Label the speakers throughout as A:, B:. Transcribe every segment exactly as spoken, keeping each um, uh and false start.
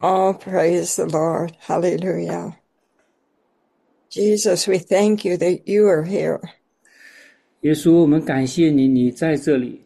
A: Oh, praise the Lord. Hallelujah. Jesus, we thank you that you are here.
B: 耶稣，我们感谢你，你在这里。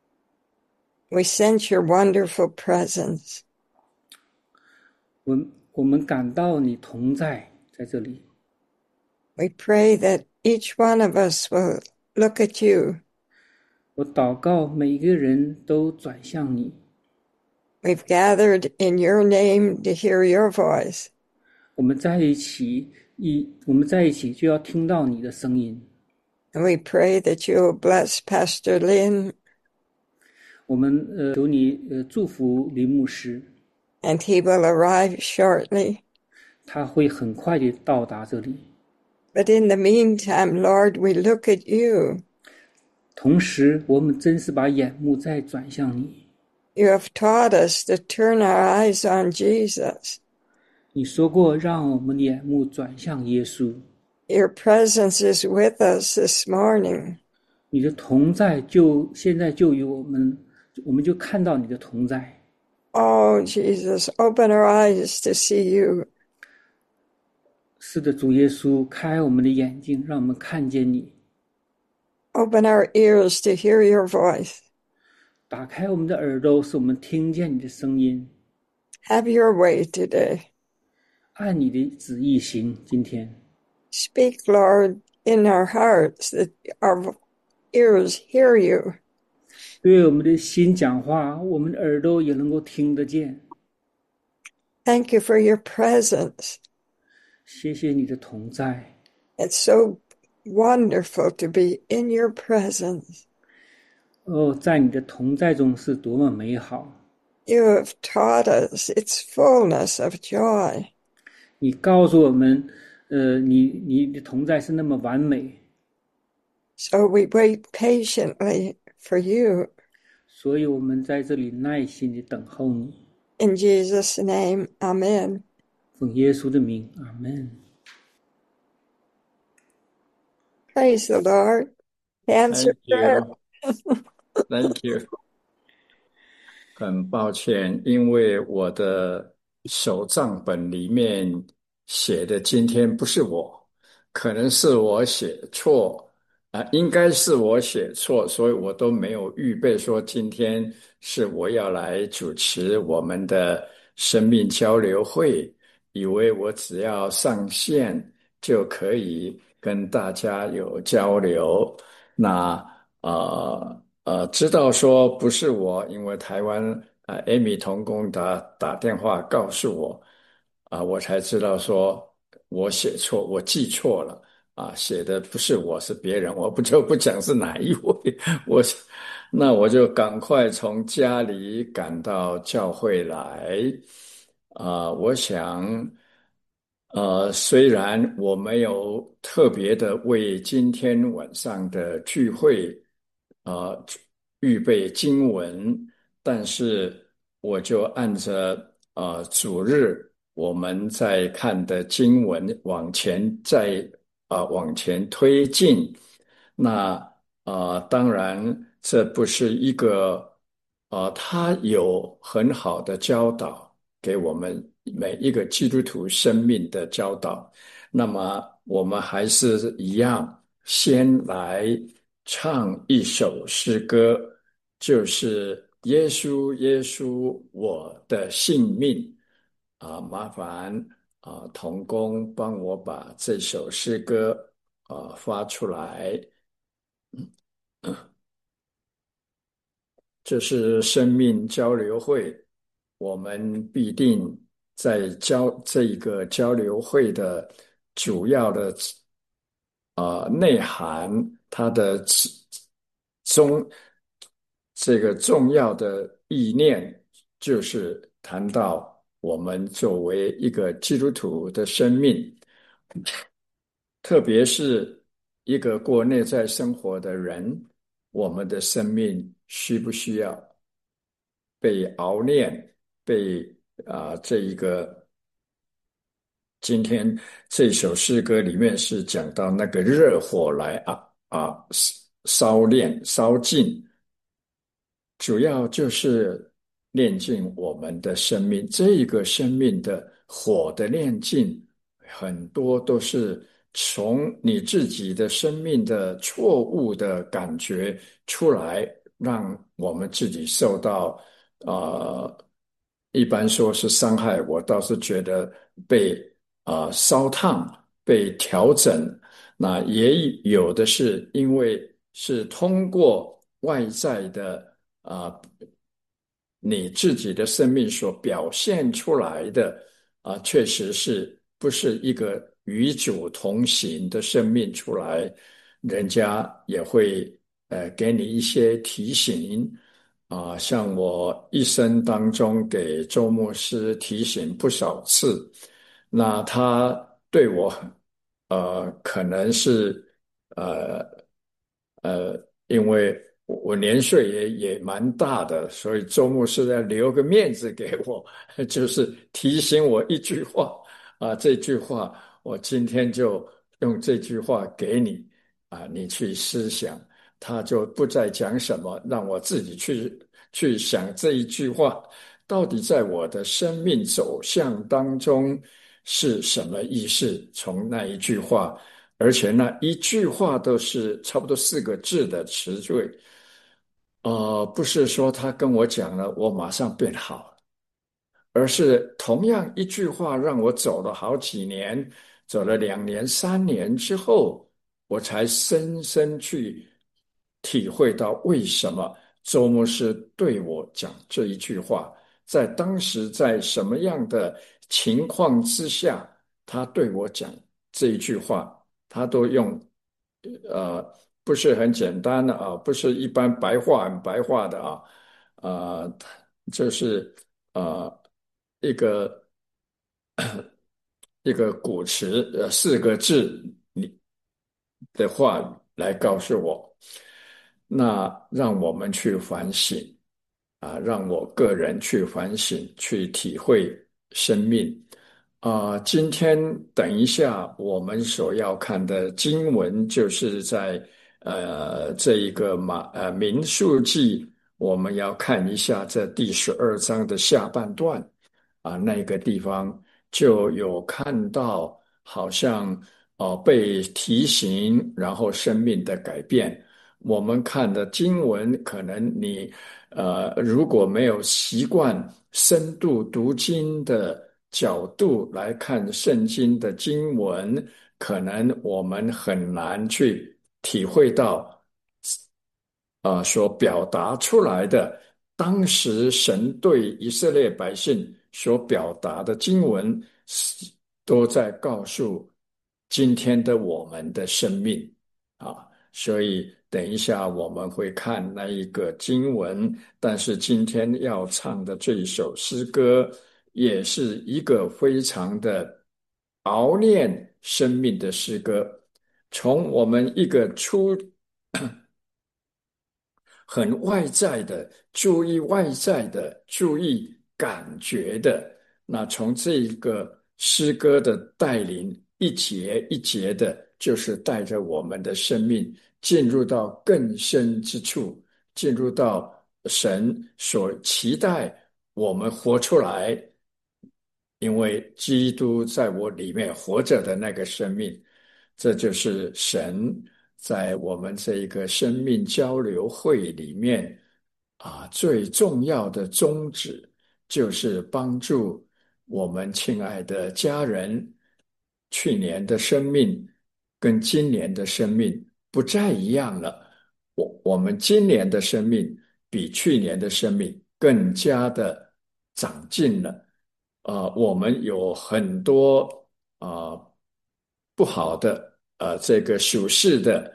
A: We sense your wonderful presence.
B: 我我们感到你同在，在这里。
A: We pray that each one of us will look at you.
B: 我祷告，每一个人都转向你。
A: We've gathered in your name to hear your voice.
B: 我们在一起，一我们在一起就要听到你的声音。
A: And we pray that you will bless Pastor Lynn.
B: 我们呃求你呃祝福林牧师。
A: And he will arrive shortly.
B: 他会很快的到达这里。
A: But in the meantime, Lord, we look at you.
B: 同时，我们真是把眼目再转向你。
A: You have taught us to turn our eyes on Jesus.
B: 你说过，让我们眼目转向耶稣。
A: Your presence is with us this morning.
B: 你的同在就现在就与我们，我们就看到你的同在。
A: Oh, Jesus, open our eyes to see you.
B: 是的，主耶稣，开我们的眼睛，让我们看见你。
A: Open our ears to hear your voice.
B: 打开我们的耳朵，使我们听见你的声音。
A: Have your way today.
B: 按你的旨意行，今天。
A: Speak, Lord, in our hearts that our ears hear you.
B: 对我们的心讲话，我们的耳朵也能够听得见。
A: Thank you for your presence.
B: 谢谢你的同在。
A: It's so wonderful to be in your presence.
B: 哦，在你的同在中是多么美好。
A: You have taught us its fullness of joy.
B: 你告诉我们，呃，你你的同在是那么完美。
A: So we wait patiently for you.
B: 所以我们在这里耐心地等候你。
A: In Jesus' name, amen.
B: 奉耶稣的名，阿门。
A: Praise the Lord. Answer
C: Thank
A: prayer.
C: you. Thank you. 很抱歉，因为我的手账本里面写的今天不是我，可能是我写错啊，应该是我写错，所以我都没有预备说今天是我要来主持我们的生命交流会，以为我只要上线就可以跟大家有交流。那呃呃，知道说不是我，因为台湾啊、呃、，Amy 童工打打电话告诉我，啊、我才知道说我写错，我记错了啊，写的不是我是别人，我不就不讲是哪一位，我那我就赶快从家里赶到教会来，啊、我想。呃，虽然我没有特别的为今天晚上的聚会，呃，预备经文，但是我就按着呃主日我们在看的经文往前再啊、呃往前推进。那呃，当然这不是一个呃，他有很好的教导给我们每一个基督徒生命的教导。那么我们还是一样，先来唱一首诗歌，就是耶稣，耶稣，我的性命。啊，麻烦啊，童工帮我把这首诗歌啊发出来。这是生命交流会，我们必定在交这个交流会的主要的呃内涵，它的中这个重要的意念，就是谈到我们作为一个基督徒的生命，特别是一个过内在生活的人，我们的生命需不需要被熬炼，被啊、这一个今天这首诗歌里面是讲到那个热火来啊啊烧炼烧尽，主要就是炼净我们的生命。这一个生命的火的炼净，很多都是从你自己的生命的错误的感觉出来，让我们自己受到呃，一般说是伤害，我倒是觉得被啊、呃烧烫、被调整。那也有的是因为是通过外在的啊、你自己的生命所表现出来的啊、确实是不是一个与主同行的生命出来，人家也会呃给你一些提醒啊、像我一生当中给周牧师提醒不少次，那他对我呃可能是呃呃，因为我我年岁也也蛮大的，所以周牧师要留个面子给我，就是提醒我一句话啊，这句话我今天就用这句话给你啊，你去思想。他就不再讲什么，让我自己去去想这一句话到底在我的生命走向当中是什么意思。从那一句话，而且那一句话都是差不多四个字的词缀，呃，不是说他跟我讲了，我马上变好了，而是同样一句话让我走了好几年，走了两年、三年之后，我才深深去体会到为什么周牧师对我讲这一句话，在当时在什么样的情况之下，他对我讲这一句话，他都用呃不是很简单的啊，不是一般白话很白话的啊，呃，就是呃。一个一个古词，呃，四个字你的话来告诉我，那让我们去反省啊，让我个人去反省，去体会生命啊。今天等一下我们所要看的经文，就是在呃这一个马呃民数记，我们要看一下这第十二章的下半段。啊，那个地方就有看到，好像哦被提醒，然后生命的改变。我们看的经文，可能你呃如果没有习惯深度读经的角度来看圣经的经文，可能我们很难去体会到。啊，所表达出来的，当时神对以色列百姓所表达的经文，是都在告诉今天的我们的生命啊。所以等一下我们会看那一个经文，但是今天要唱的这一首诗歌，也是一个非常的熬炼生命的诗歌。从我们一个初很外在的，注意外在的，注意感觉的。那从这一个诗歌的带领，一节一节的，就是带着我们的生命进入到更深之处，进入到神所期待我们活出来，因为基督在我里面活着的那个生命，这就是神在我们这一个生命交流会里面啊最重要的宗旨，就是帮助我们亲爱的家人，去年的生命跟今年的生命不再一样了。我我们今年的生命比去年的生命更加的长进了。呃，我们有很多啊、呃不好的呃这个属世的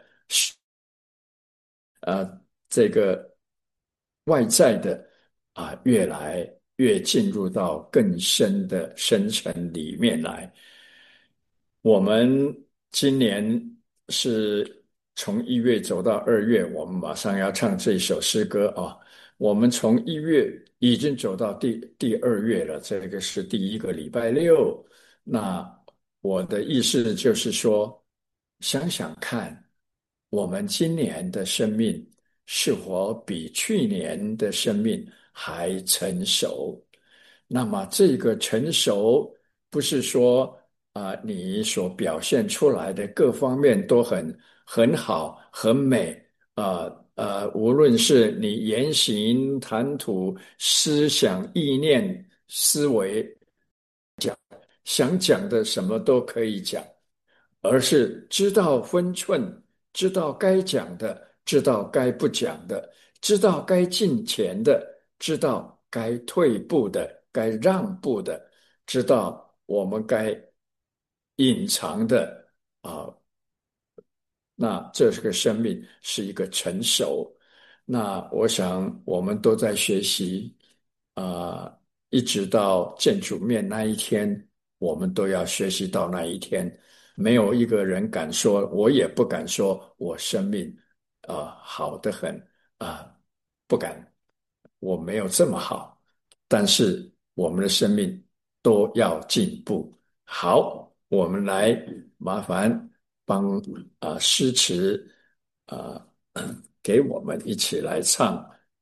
C: 呃这个外在的啊、越来越进入到更深的深层里面来。我们今年是从一月走到二月，我们马上要唱这首诗歌啊。我们从一月已经走到第第二月了，这个是第一个礼拜六。那我的意思就是说，想想看，我们今年的生命是否比去年的生命还成熟。那么这个成熟不是说啊、呃你所表现出来的各方面都很很好很美啊呃，呃无论是你言行谈吐、思想意念、思维想讲的什么都可以讲，而是知道分寸，知道该讲的，知道该不讲的，知道该进前的，知道该退步的，该让步的，知道我们该隐藏的啊。那这个生命是一个成熟。那我想我们都在学习啊、一直到见主面那一天，我们都要学习到那一天。没有一个人敢说，我也不敢说我生命啊、好得很啊、不敢，我没有这么好。但是我们的生命都要进步。好，我们来麻烦帮啊、诗词啊、给我们一起来唱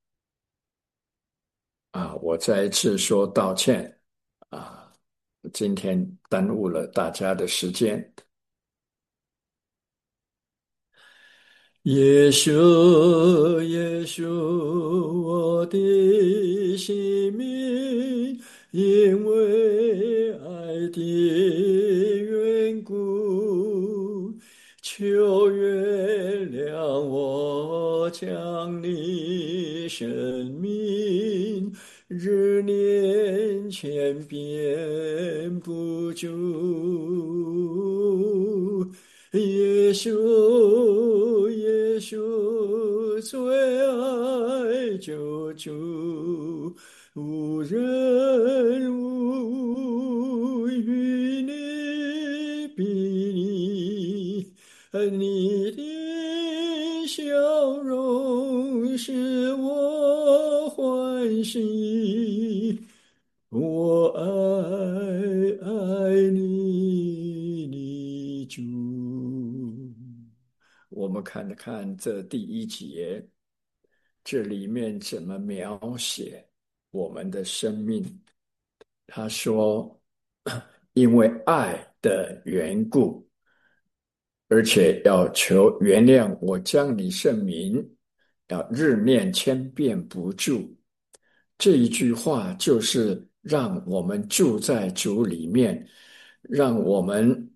C: 啊！我再一次说道歉啊，今天耽误了大家的时间。耶稣，耶稣，我的性命，因为爱的缘故，求原谅我将你生命日念千遍不住。耶稣，耶稣，最爱救主，无人无与你比拟，你的笑容使我欢喜。我爱爱你，你主。我们看看这第一节，这里面怎么描写我们的生命？他说：“因为爱的缘故，而且要求原谅我将你圣名，要日念千遍不住。”这一句话就是让我们住在主里面，让我们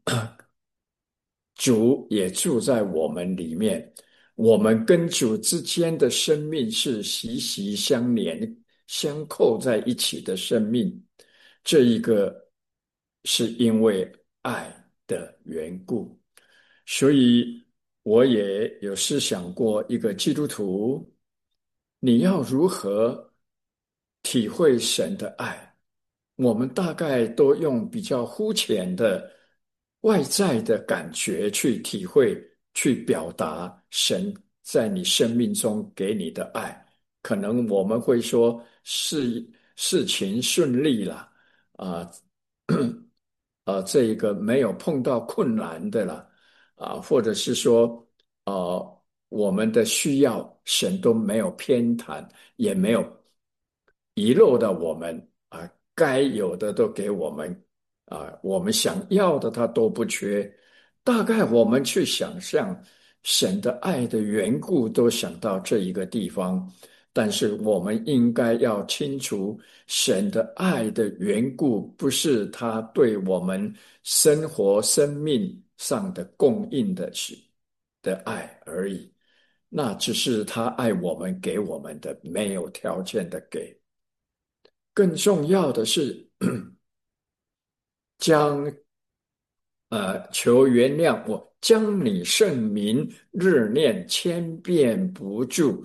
C: 主也住在我们里面。我们跟主之间的生命是息息相连、相扣在一起的生命。这一个是因为爱的缘故，所以我也有思想过，一个基督徒，你要如何体会神的爱？我们大概都用比较肤浅的外在的感觉去体会、去表达神在你生命中给你的爱。可能我们会说事事情顺利了啊，啊，这一个没有碰到困难的了啊，或者是说，呃，我们的需要神都没有偏袒，也没有遗漏到我们啊，该有的都给我们啊，我们想要的他都不缺。大概我们去想象神的爱的缘故，都想到这一个地方。但是我们应该要清楚，神的爱的缘故，不是他对我们生活生命上的供应的是的爱而已，那只是他爱我们给我们的，没有条件的给。更重要的是，将呃求原谅我，将你圣名日念千遍不住。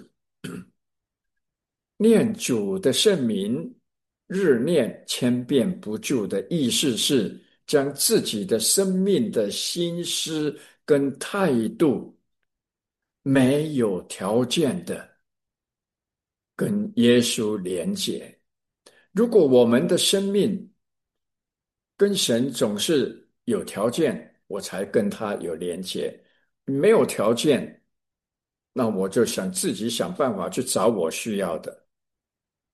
C: 念主的圣名，日念千遍不住的意思是将自己的生命的心思跟态度没有条件的跟耶稣连结。如果我们的生命跟神总是有条件，我才跟他有连结，没有条件，那我就想自己想办法去找我需要的。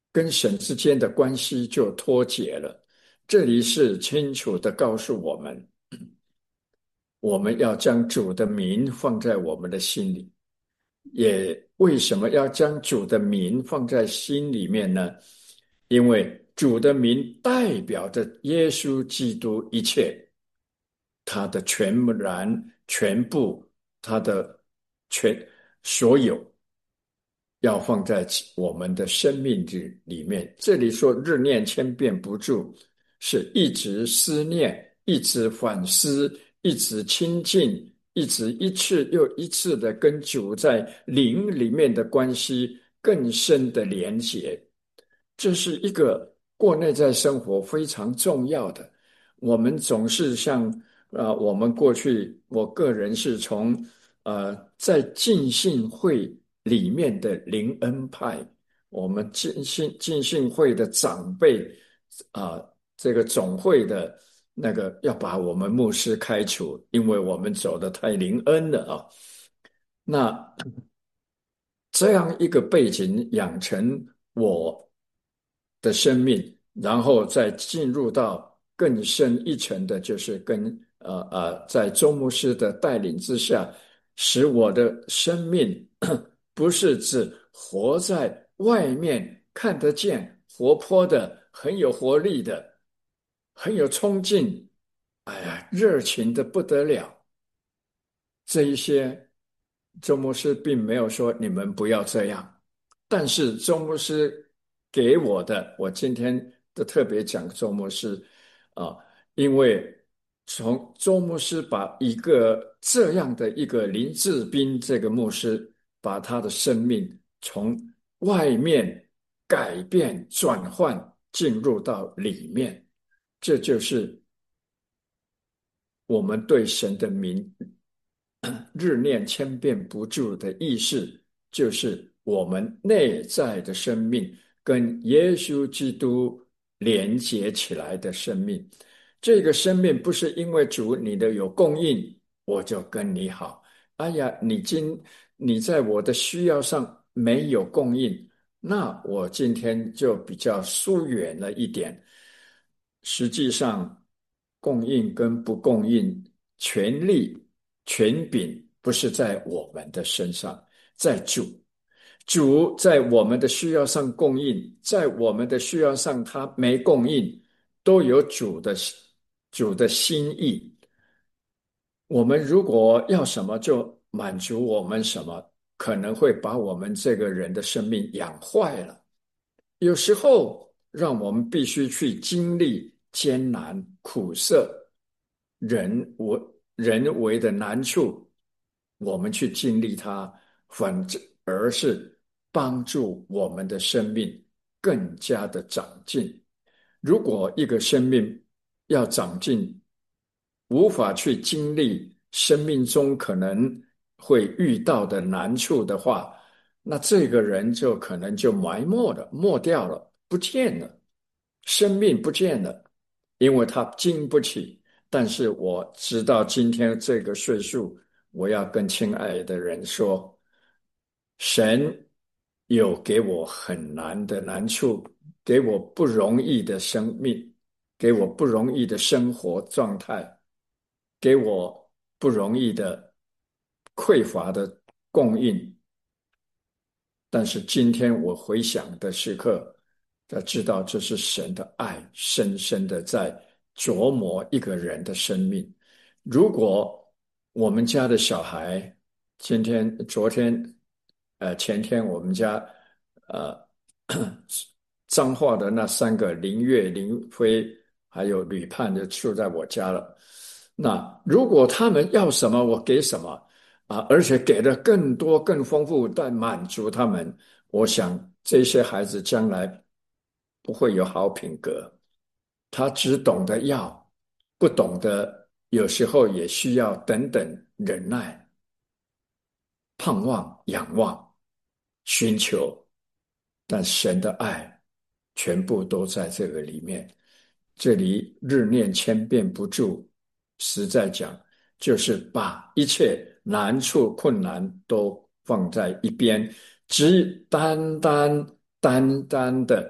C: 跟神之间的关系就脱节了。这里是清楚的告诉我们，我们要将主的名放在我们的心里。也为什么要将主的名放在心里面呢？因为主的名代表着耶稣基督一切，他的全然、全部，他的全所有，要放在我们的生命里面。这里说日念千遍不住，是一直思念，一直反思，一直亲近，一直一次又一次的跟主在灵里面的关系更深的连结。这是一个过内在生活非常重要的。我们总是像呃，我们过去，我个人是从呃在浸信会里面的灵恩派，我们浸信浸信会的长辈啊、呃，这个总会的那个要把我们牧师开除，因为我们走得太灵恩了啊。那这样一个背景养成我的生命，然后再进入到更深一层的，就是跟呃呃，在周牧师的带领之下，使我的生命不是只活在外面看得见、活泼的、很有活力的、很有冲劲，哎呀，热情的不得了。这一些周牧师并没有说你们不要这样，但是周牧师给我的，我今天的特别讲周牧师啊，因为从周牧师把一个这样的一个林志斌这个牧师，把他的生命从外面改变转换进入到里面，这就是我们对神的名日念千遍不住的意思，就是我们内在的生命跟耶稣基督连结起来的生命。这个生命不是因为主你的有供应，我就跟你好。哎呀，你今你在我的需要上没有供应，那我今天就比较疏远了一点。实际上，供应跟不供应，权力、权柄不是在我们的身上，在主。主在我们的需要上供应，在我们的需要上他没供应，都有主的主的心意。我们如果要什么就满足我们什么，可能会把我们这个人的生命养坏了。有时候让我们必须去经历艰难苦涩人为人为的难处，我们去经历它，反而是帮助我们的生命更加的长进。如果一个生命要长进，无法去经历生命中可能会遇到的难处的话，那这个人就可能就埋没了，没掉了，不见了，生命不见了，因为他经不起。但是我直到今天这个岁数，我要跟亲爱的人说，神有给我很难的难处，给我不容易的生命，给我不容易的生活状态，给我不容易的匮乏的供应。但是今天我回想的时刻，才知道这是神的爱深深的在琢磨一个人的生命。如果我们家的小孩今天、昨天、呃前天，我们家呃彰化的那三个林月、林飞还有吕盼就住在我家了。那如果他们要什么，我给什么啊，而且给的更多、更丰富，但满足他们，我想这些孩子将来不会有好品格。他只懂得要，不懂得有时候也需要等等忍耐、盼望、仰望、寻求。但神的爱全部都在这个里面。这里日念千遍不住，实在讲，就是把一切难处、困难都放在一边，只单单单单的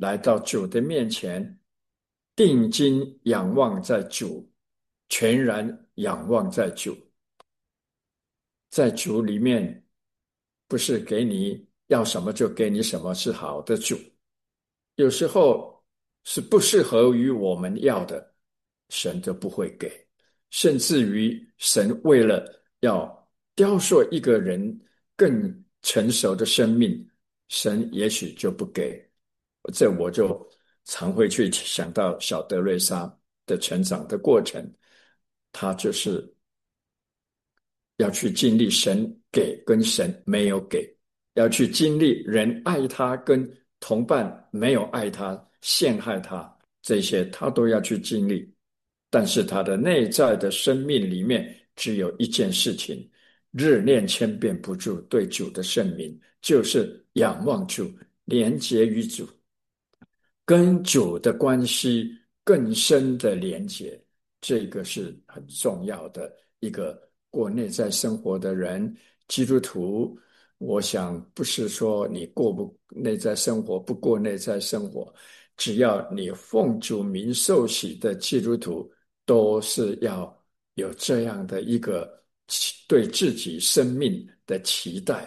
C: 来到主的面前，定睛仰望在主，全然仰望在主，在主里面不是给你要什么就给你什么，是好的主。有时候是不适合于我们要的，神都不会给。甚至于神为了要雕塑一个人更成熟的生命，神也许就不给。这我就常会去想到小德瑞莎的成长的过程，他就是要去经历神给跟神没有给，要去经历人爱他跟同伴没有爱他、陷害他，这些他都要去经历。但是他的内在的生命里面只有一件事情，日念千遍不住对主的圣名，就是仰望主，连结于主，跟主的关系更深的连结，这个是很重要的一个过内在生活的人。基督徒，我想不是说你过不内在生活，不过内在生活，只要你奉主名受洗的基督徒，都是要有这样的一个对自己生命的期待。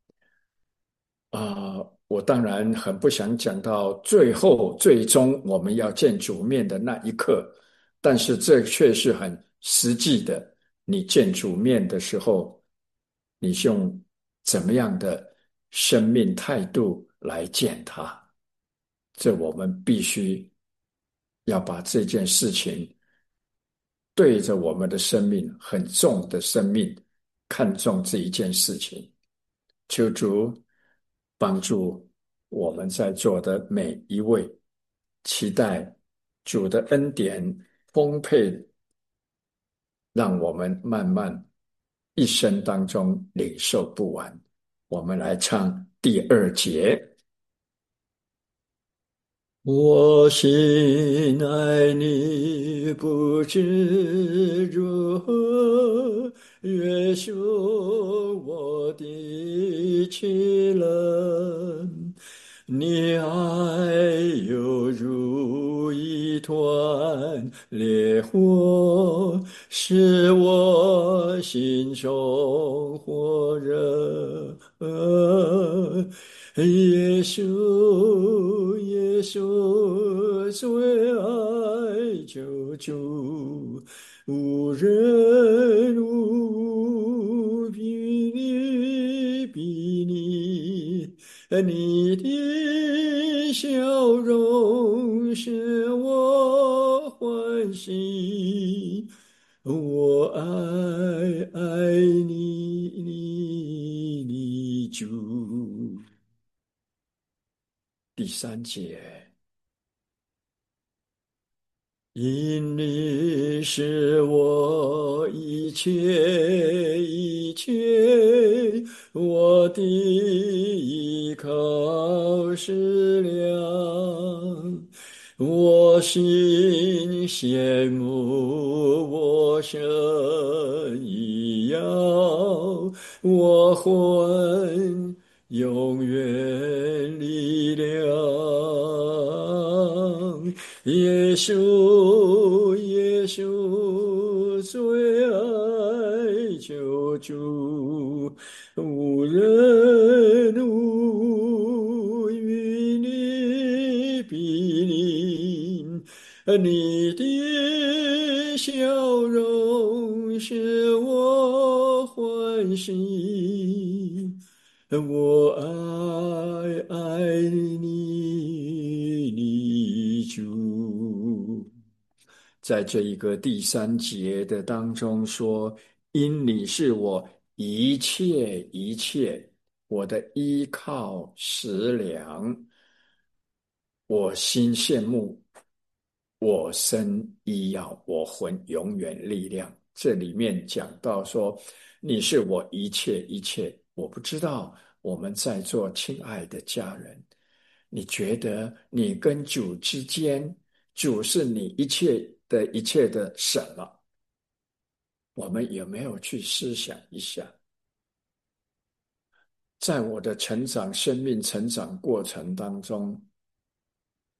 C: 啊、呃我当然很不想讲到最后最终我们要见主面的那一刻，但是这却是很实际的。你见主面的时候，你用怎么样的生命态度来见他？这我们必须要把这件事情对着我们的生命很重的生命看重这一件事情。求主帮助我们在座的每一位，期待主的恩典丰沛，让我们慢慢一生当中领受不完。我们来唱第二节。我心爱你不知如何约束我的气冷，你爱犹如一团烈火，使我心中火热。耶稣，耶稣，最爱救主，无人无比你比你，你的笑容使我欢喜，我爱爱你，你你主。第三节，因你是我一切一切，我的依靠是良，我心羡慕我神一样，我魂永远力量。耶稣，耶稣，最爱救主，无人无与你比邻，你的笑容使我欢喜，我爱爱你，你主。在这一个第三节的当中说，因你是我一切一切，我的依靠食粮，我心羡慕，我身医药，我魂永远力量。这里面讲到说，你是我一切一切。我不知道我们在座亲爱的家人，你觉得你跟主之间，主是你一切的一切的什么？我们有没有去思想一下？在我的成长、生命成长过程当中，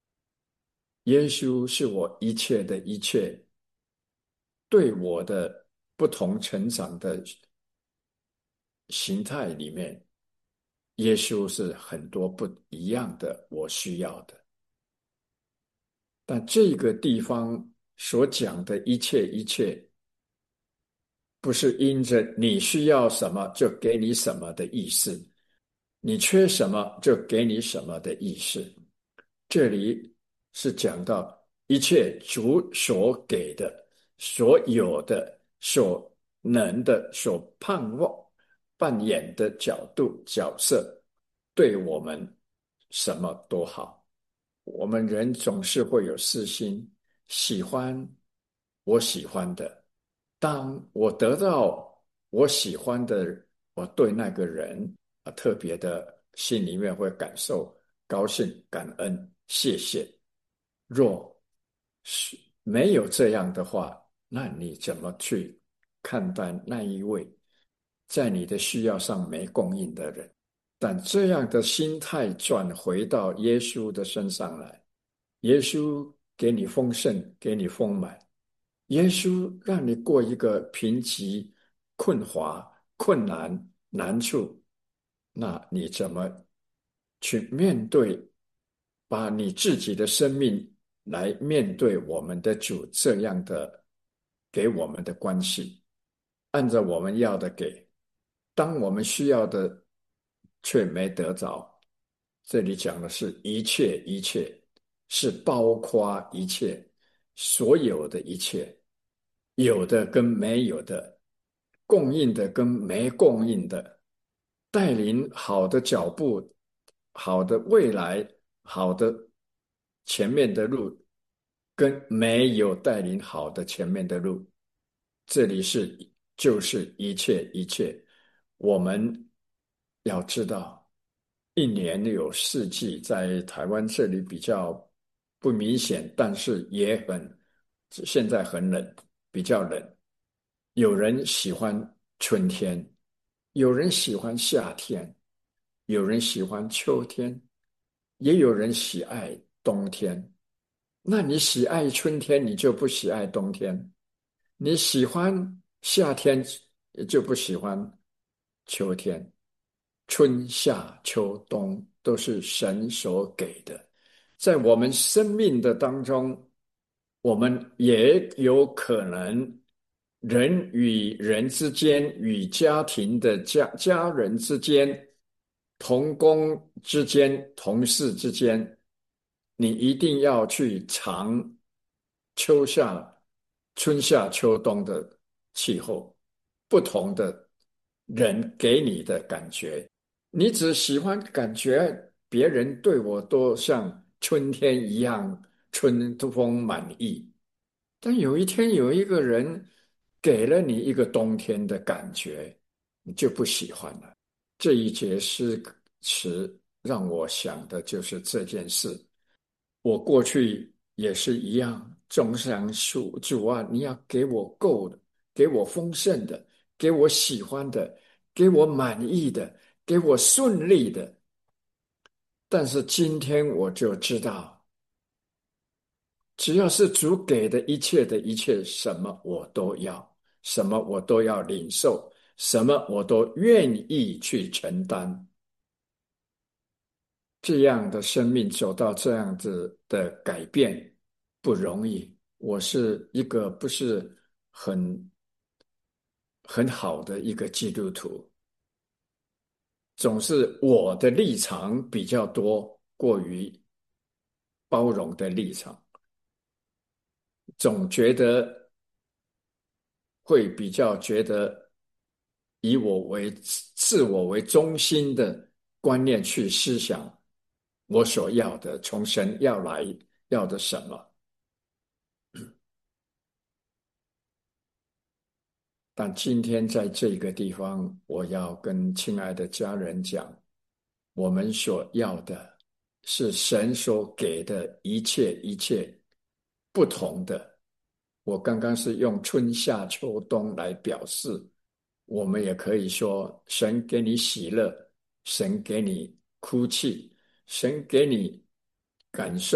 C: 耶稣是我一切的一切，对我的不同成长的形态里面，耶稣是很多不一样的我需要的。但这个地方所讲的一切一切，不是因着你需要什么就给你什么的意思，你缺什么就给你什么的意思。这里是讲到一切主所给的、所有的、所能的、所盼望扮演的角度角色，对我们什么都好。我们人总是会有私心，喜欢我喜欢的。当我得到我喜欢的，我对那个人啊特别的心里面会感受高兴、感恩、谢谢。若是没有这样的话，那你怎么去看待那一位在你的需要上没供应的人？但这样的心态转回到耶稣的身上来，耶稣给你丰盛，给你丰满，耶稣让你过一个贫瘠、困乏、困难、难处，那你怎么去面对？把你自己的生命来面对我们的主这样的给我们的关系，按照我们要的给，当我们需要的却没得着。这里讲的是一切一切，是包括一切，所有的一切，有的跟没有的，供应的跟没供应的，带领好的脚步，好的未来，好的前面的路，跟没有带领好的前面的路，这里是就是一切一切。我们要知道，一年有四季，在台湾这里比较不明显，但是也很，现在很冷，比较冷。有人喜欢春天，有人喜欢夏天，有人喜欢秋天，也有人喜爱冬天。那你喜爱春天，你就不喜爱冬天；你喜欢夏天，就不喜欢秋天。春夏秋冬都是神所给的，在我们生命的当中，我们也有可能人与人之间、与家庭的家家人之间、同工之间、同事之间，你一定要去尝秋夏、春夏秋冬的气候，不同的人给你的感觉。你只喜欢感觉别人对我都像春天一样春风满意，但有一天有一个人给了你一个冬天的感觉，你就不喜欢了。这一节诗词让我想的就是这件事。我过去也是一样，总想主主啊，你要给我够的，给我丰盛的，给我喜欢的，给我满意的，给我顺利的。但是今天我就知道，只要是主给的一切的一切，什么我都要，什么我都要领受，什么我都愿意去承担。这样的生命走到这样子的改变不容易。我是一个不是很很好的一个基督徒，总是我的立场比较多，过于包容的立场，总觉得会比较觉得以我为自我为中心的观念去思想我所要的，从神要来要的什么。但今天在这个地方，我要跟亲爱的家人讲，我们所要的是神所给的一切一切不同的。我刚刚是用春夏秋冬来表示，我们也可以说，神给你喜乐，神给你哭泣，神给你感受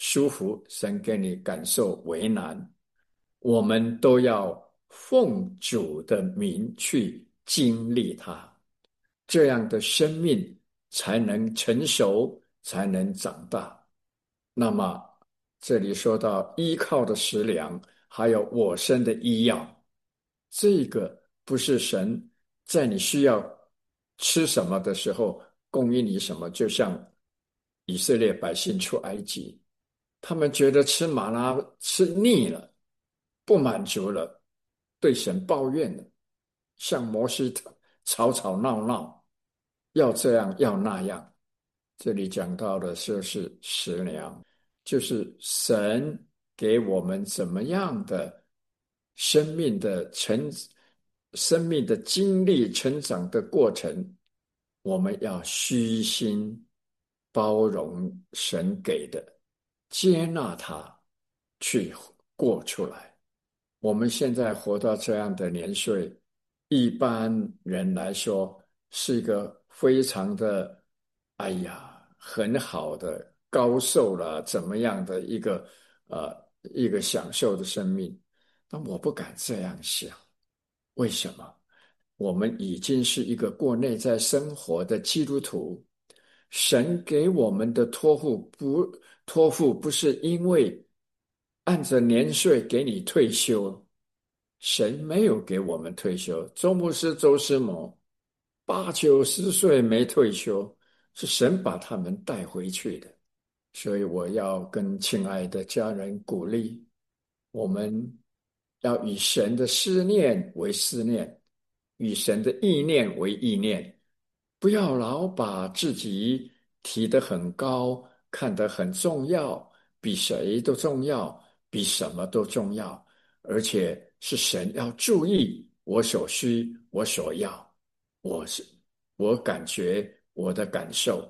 C: 舒服，神给你感受为难，我们都要奉主的名去经历它，这样的生命才能成熟，才能长大。那么这里说到依靠的食粮，还有我生的医药，这个不是神在你需要吃什么的时候供应你什么，就像以色列百姓出埃及，他们觉得吃玛拉吃腻了，不满足了，对神抱怨了，向摩西吵吵闹闹，要这样要那样。这里讲到的就是食粮，就是神给我们怎么样的生命的成、生命的经历、成长的过程，我们要虚心包容神给的，接纳它，去过出来。我们现在活到这样的年岁，一般人来说是一个非常的，哎呀，很好的高寿了，怎么样的一个呃一个享受的生命。但我不敢这样想，为什么？我们已经是一个过内在生活的基督徒，神给我们的托付不托付不是因为按着年岁给你退休，神没有给我们退休。周牧师、周师母八九十岁没退休，是神把他们带回去的。所以我要跟亲爱的家人鼓励，我们要以神的思念为思念，以神的意念为意念，不要老把自己提得很高，看得很重要，比谁都重要，比什么都重要，而且是神要注意我所需，我所要，我是我感觉我的感受。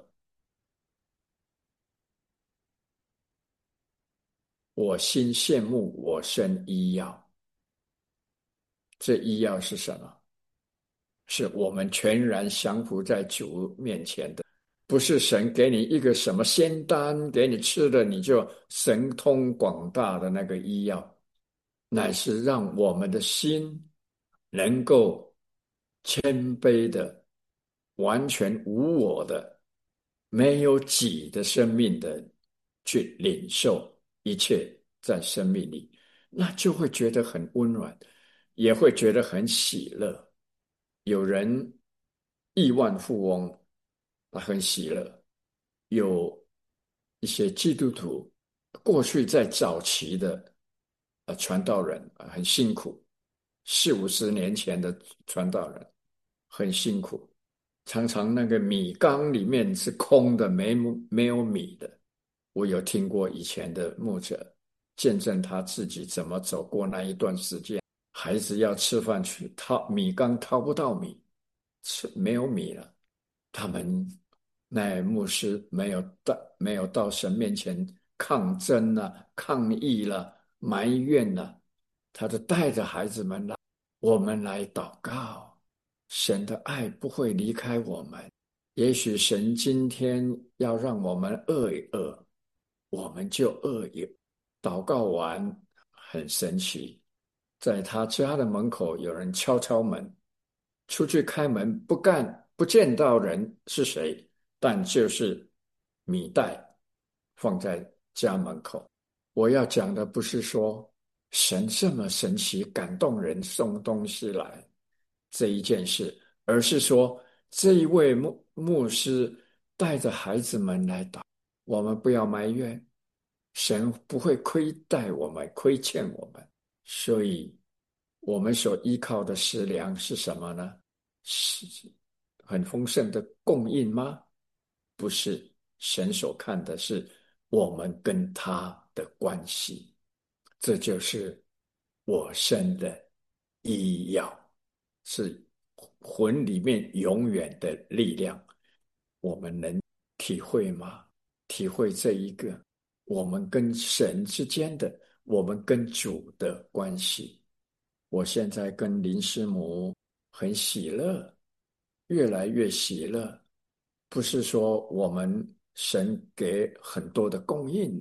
C: 我心羡慕我生医药，这医药是什么？是我们全然降服在主面前的，不是神给你一个什么仙丹，给你吃了你就神通广大的那个医药，乃是让我们的心能够谦卑的、完全无我的、没有己的生命的去领受一切在生命里，那就会觉得很温暖，也会觉得很喜乐。有人亿万富翁，他很喜乐；有一些基督徒，过去在早期的呃传道人很辛苦，四五十年前的传道人很辛苦，常常那个米缸里面是空的，没没有米的。我有听过以前的牧者见证他自己怎么走过那一段时间，孩子要吃饭去掏米缸，掏不到米，吃没有米了。他们那牧师没有到没有到神面前抗争了、抗议了、埋怨了，他就带着孩子们来，我们来祷告，神的爱不会离开我们。也许神今天要让我们饿一饿，我们就饿一饿。祷告完，很神奇，在他家的门口有人敲敲门，出去开门不干不见到人是谁，但就是米袋放在家门口。我要讲的不是说神这么神奇感动人送东西来这一件事，而是说这一位牧牧师带着孩子们来祷，我们不要埋怨，神不会亏待我们，亏欠我们。所以我们所依靠的食粮是什么呢？是很丰盛的供应吗？不是，神所看的是我们跟他的关系，这就是我生的医药，是魂里面永远的力量。我们能体会吗？体会这一个我们跟神之间的，我们跟主的关系。我现在跟林师母很喜乐，越来越喜乐。不是说我们神给很多的供应，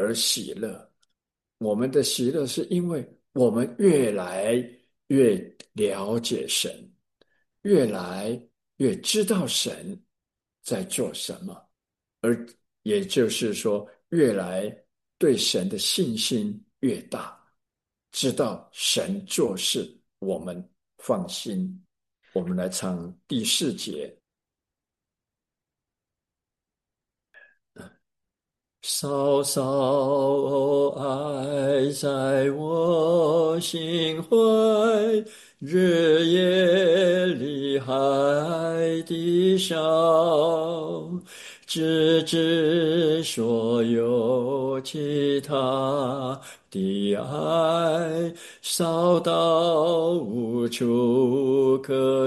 C: 而喜乐。我们的喜乐是因为我们越来越了解神，越来越知道神在做什么，而也就是说，越来对神的信心越大，知道神做事，我们放心。我们来唱第四节。稍稍爱在我心怀，日夜里海的烧，直至所有其他的爱，烧到无处可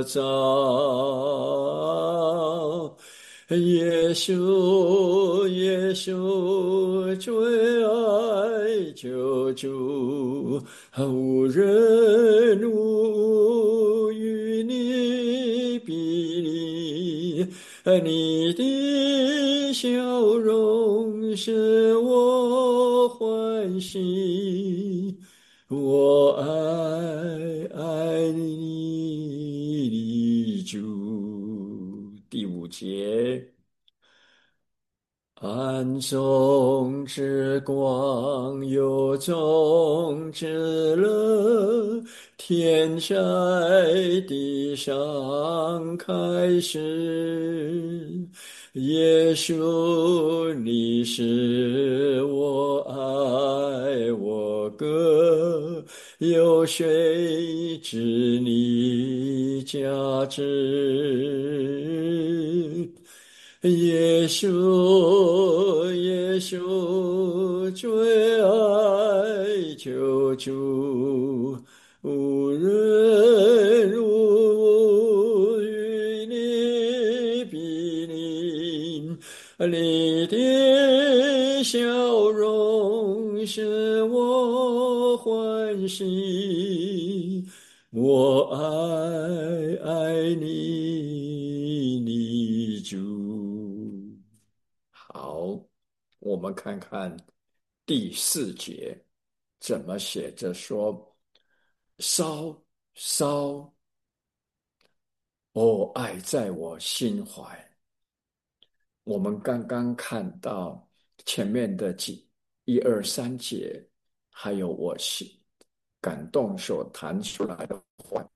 C: 找。耶稣，耶稣，最爱救主，无人无与你比拟，你的笑容使我欢喜，我爱爱你的主。第五节，暗中之光，有中之乐，天在地上开始。耶稣，你是我爱我歌，有谁知你价值？耶稣，耶稣，最爱救主，无人无与你比拟，你的笑容使我欢喜，我爱爱你，你主。好，我们看看第四节怎么写着说：烧烧，哦，爱在我心怀。我们刚刚看到前面的几一二三节，还有我心感动所弹出来的话，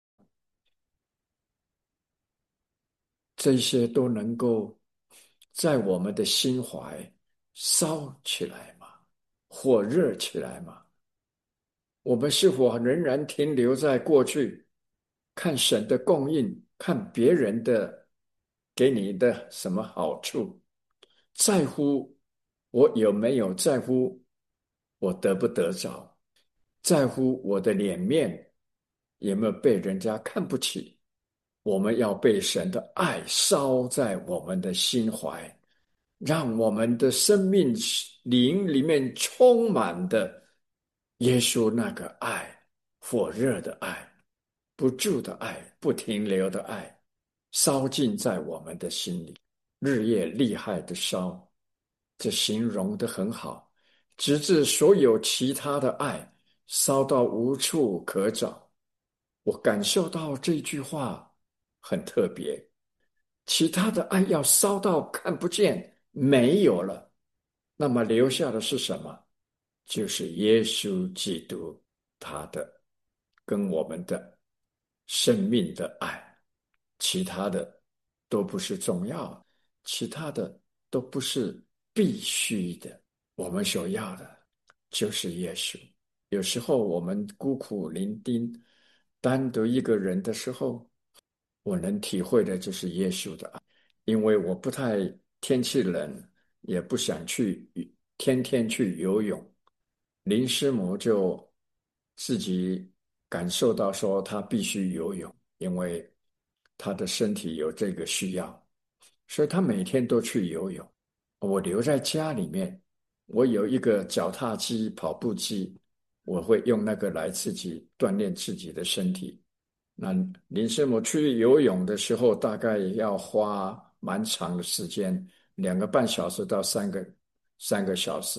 C: 这些都能够在我们的心怀烧起来吗？火热起来吗？我们是否仍然停留在过去，看神的供应，看别人的给你的什么好处，在乎我有没有在乎我得不得着，在乎我的脸面有没有被人家看不起。我们要被神的爱烧在我们的心怀，让我们的生命灵里面充满的耶稣那个爱，火热的爱，不住的爱，不停留的爱，烧尽在我们的心里，日夜厉害的烧。这形容得很好，直至所有其他的爱烧到无处可找。我感受到这句话很特别，其他的爱要烧到看不见，没有了，那么留下的是什么？就是耶稣基督他的跟我们的生命的爱，其他的都不是重要，其他的都不是必须的。我们所要的就是耶稣。有时候我们孤苦伶仃，单独一个人的时候，我能体会的就是耶稣的爱，因为我不太天气冷，也不想去天天去游泳。林师母就自己感受到说，他必须游泳，因为他的身体有这个需要，所以他每天都去游泳。我留在家里面，我有一个脚踏机、跑步机，我会用那个来自己锻炼自己的身体。那林师母去游泳的时候，大概要花蛮长的时间，两个半小时到三个三个小时，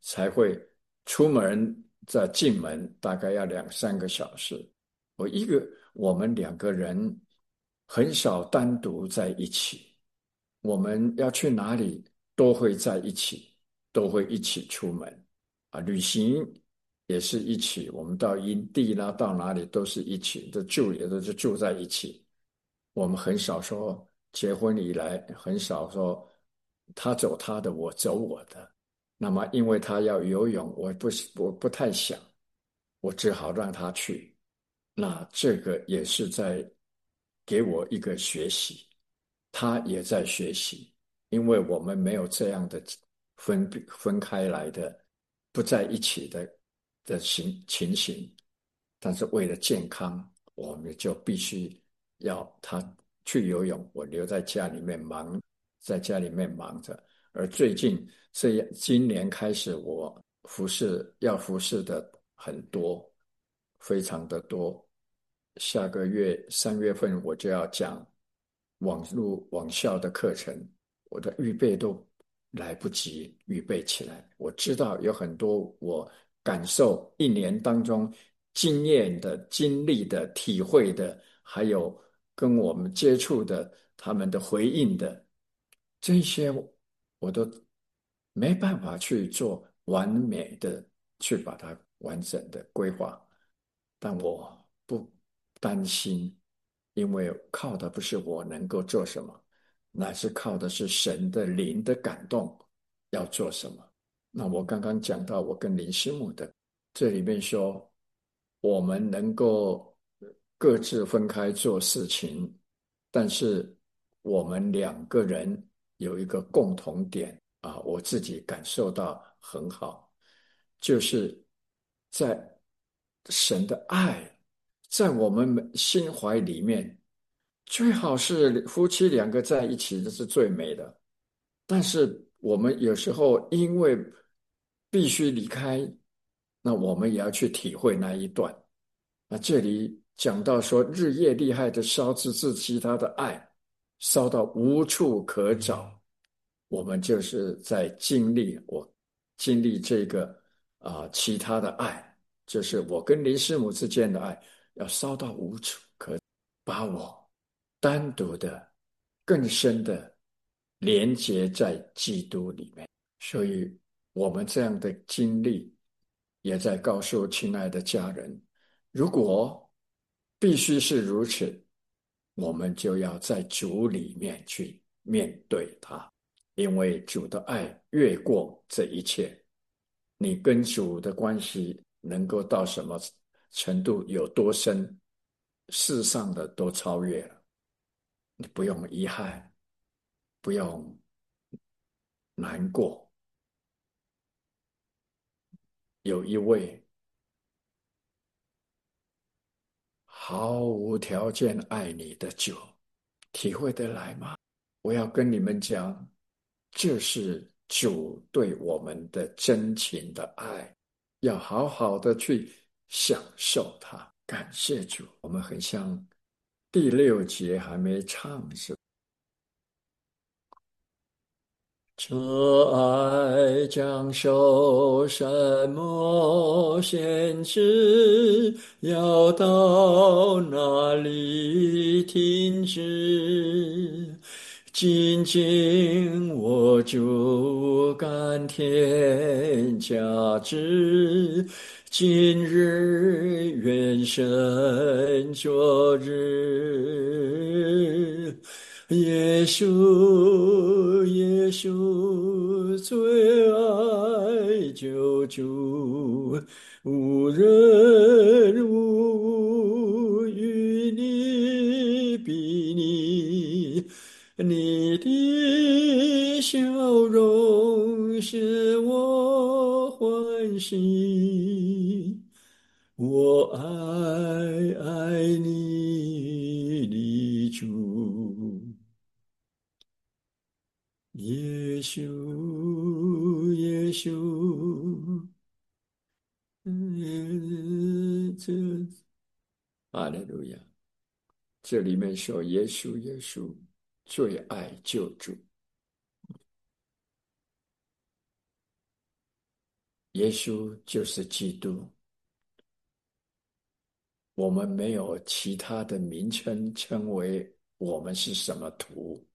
C: 才会出门再进门，大概要两三个小时。我一个我们两个人很少单独在一起，我们要去哪里都会在一起，都会一起出门啊，旅行也是一起，我们到营地啦，到哪里都是一起，这住也都是住在一起。我们很少说结婚以来很少说他走他的，我走我的。那么因为他要游泳，我不我不太想，我只好让他去。那这个也是在给我一个学习，他也在学习，因为我们没有这样的分分开来的，不在一起的的情情形。但是为了健康，我们就必须要他去游泳，我留在家里面忙，在家里面忙着。而最近这今年开始，我服侍要服侍的很多，非常的多。下个月三月份我就要讲网络网校的课程，我的预备都来不及预备起来。我知道有很多我感受一年当中经验的、经历的、体会的，还有跟我们接触的他们的回应的，这些我都没办法去做完美的去把它完整的规划。但我不担心，因为靠的不是我能够做什么，乃是靠的是神的灵的感动要做什么。那我刚刚讲到我跟林师母的，这里面说我们能够各自分开做事情，但是我们两个人有一个共同点啊，我自己感受到很好，就是在神的爱在我们心怀里面，最好是夫妻两个在一起，这是最美的。但是我们有时候因为必须离开，那我们也要去体会那一段。那这里讲到说，日夜厉害的烧自自己他的爱，烧到无处可找。我们就是在经历我经历这个啊、呃其他的爱，就是我跟林师母之间的爱，要烧到无处可，把我单独的、更深的连接在基督里面。所以，我们这样的经历，也在告诉亲爱的家人：如果必须是如此，我们就要在主里面去面对它，因为主的爱越过这一切。你跟主的关系能够到什么程度，有多深，世上的都超越了。你不用遗憾，不用难过。有一位毫无条件爱你的主，体会得来吗？我要跟你们讲，这是主对我们的真情的爱，要好好的去享受它。感谢主，我们很像第六节还没唱是这爱将受什么限制？要到哪里停止？紧紧握住甘甜价值，今日愿胜昨日。耶稣，耶稣，最爱救主，无人无与你比拟，你的笑容使我欢喜，我爱爱你的主。耶稣，耶稣，嗯，这哈利路亚！这里面说耶稣，耶稣最爱救主。 耶稣就是基督。我们没有其他的名称称为我们是什么徒，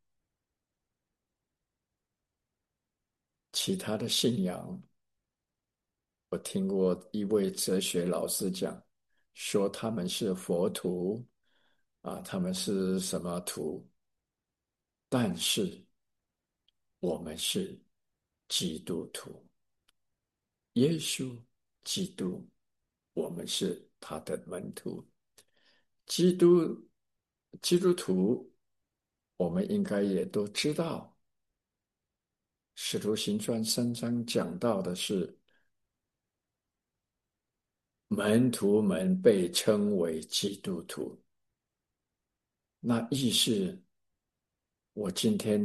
C: 其他的信仰。我听过一位哲学老师讲，说他们是佛徒啊，他们是什么徒，但是我们是基督徒，耶稣基督，我们是他的门徒。基督基督徒，我们应该也都知道，《使徒行传》三章讲到的是门徒们被称为基督徒。那意思，我今天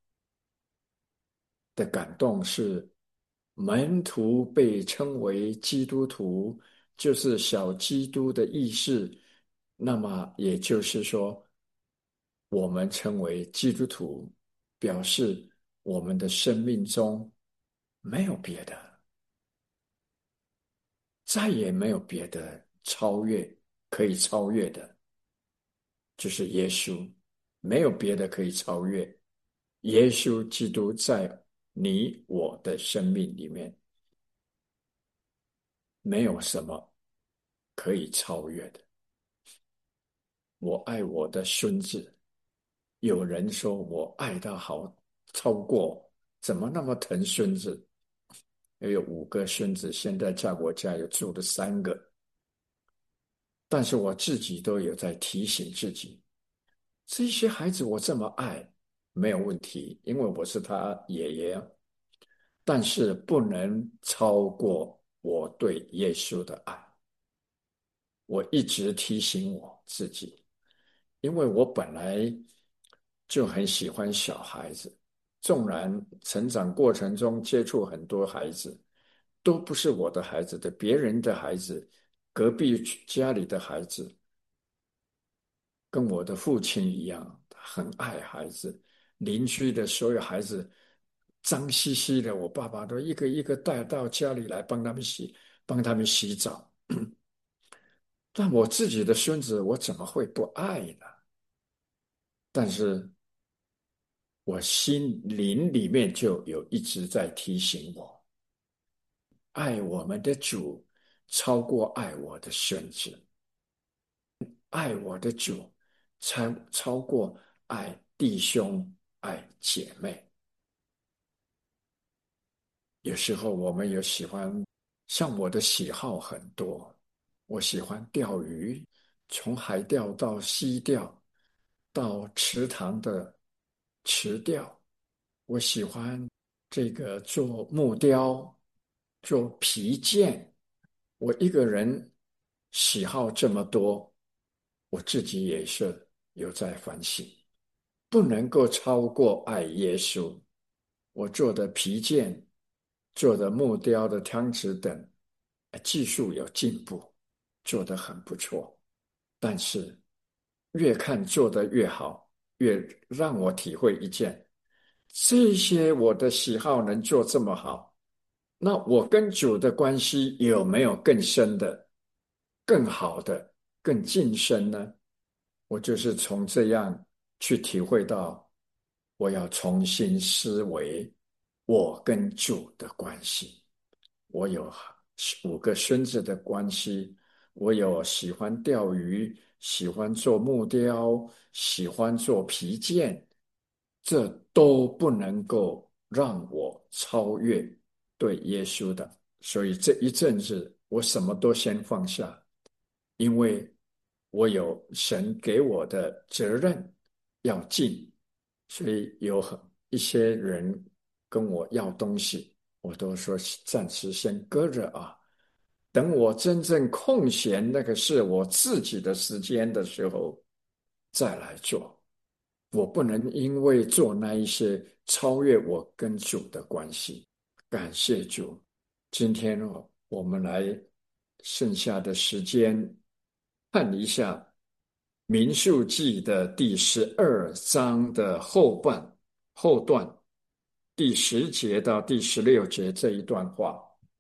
C: 的感动是，门徒被称为基督徒，就是小基督的意思。那么也就是说，我们称为基督徒，表示我们的生命中没有别的，再也没有别的超越可以超越的，就是耶稣，没有别的可以超越。耶稣基督在你我的生命里面，没有什么可以超越的。我爱我的孙子，有人说我爱他好超过，怎么那么疼孙子？也有五个孙子，现在在我家有住了三个，但是我自己都有在提醒自己，这些孩子我这么爱没有问题，因为我是他爷爷，但是不能超过我对耶稣的爱。我一直提醒我自己，因为我本来就很喜欢小孩子，纵然成长过程中接触很多孩子，都不是我的孩子的，别人的孩子，隔壁家里的孩子，跟我的父亲一样，很爱孩子。邻居的所有孩子脏兮兮的，我爸爸都一个一个带到家里来帮他们洗，帮他们洗澡。但我自己的孙子，我怎么会不爱呢？但是我心灵里面就有一直在提醒我，爱我们的主超过爱我的孙子，爱我的主超超过爱弟兄、爱姐妹。有时候我们有喜欢，像我的喜好很多，我喜欢钓鱼，从海钓到溪钓，到池塘的池钓。我喜欢这个做木雕，做皮件。我一个人喜好这么多，我自己也是有在反省，不能够超过爱耶稣。我做的皮件，做的木雕的汤匙等，技术有进步，做得很不错。但是越看做得越好，越让我体会一件，这些我的喜好能做这么好，那我跟主的关系有没有更深的、更好的、更近深呢？我就是从这样去体会到，我要重新思维我跟主的关系。我有五个孙子的关系，我有喜欢钓鱼，喜欢做木雕，喜欢做皮件，这都不能够让我超越对耶稣的。所以这一阵子，我什么都先放下，因为我有神给我的责任要尽，所以有很一些人跟我要东西，我都说暂时先搁着啊，等我真正空闲那个是我自己的时间的时候再来做。我不能因为做那一些超越我跟主的关系。感谢主，今天哦，我们来剩下的时间看一下民数记的第十二章的后半后段，第十节到第十六节这一段话。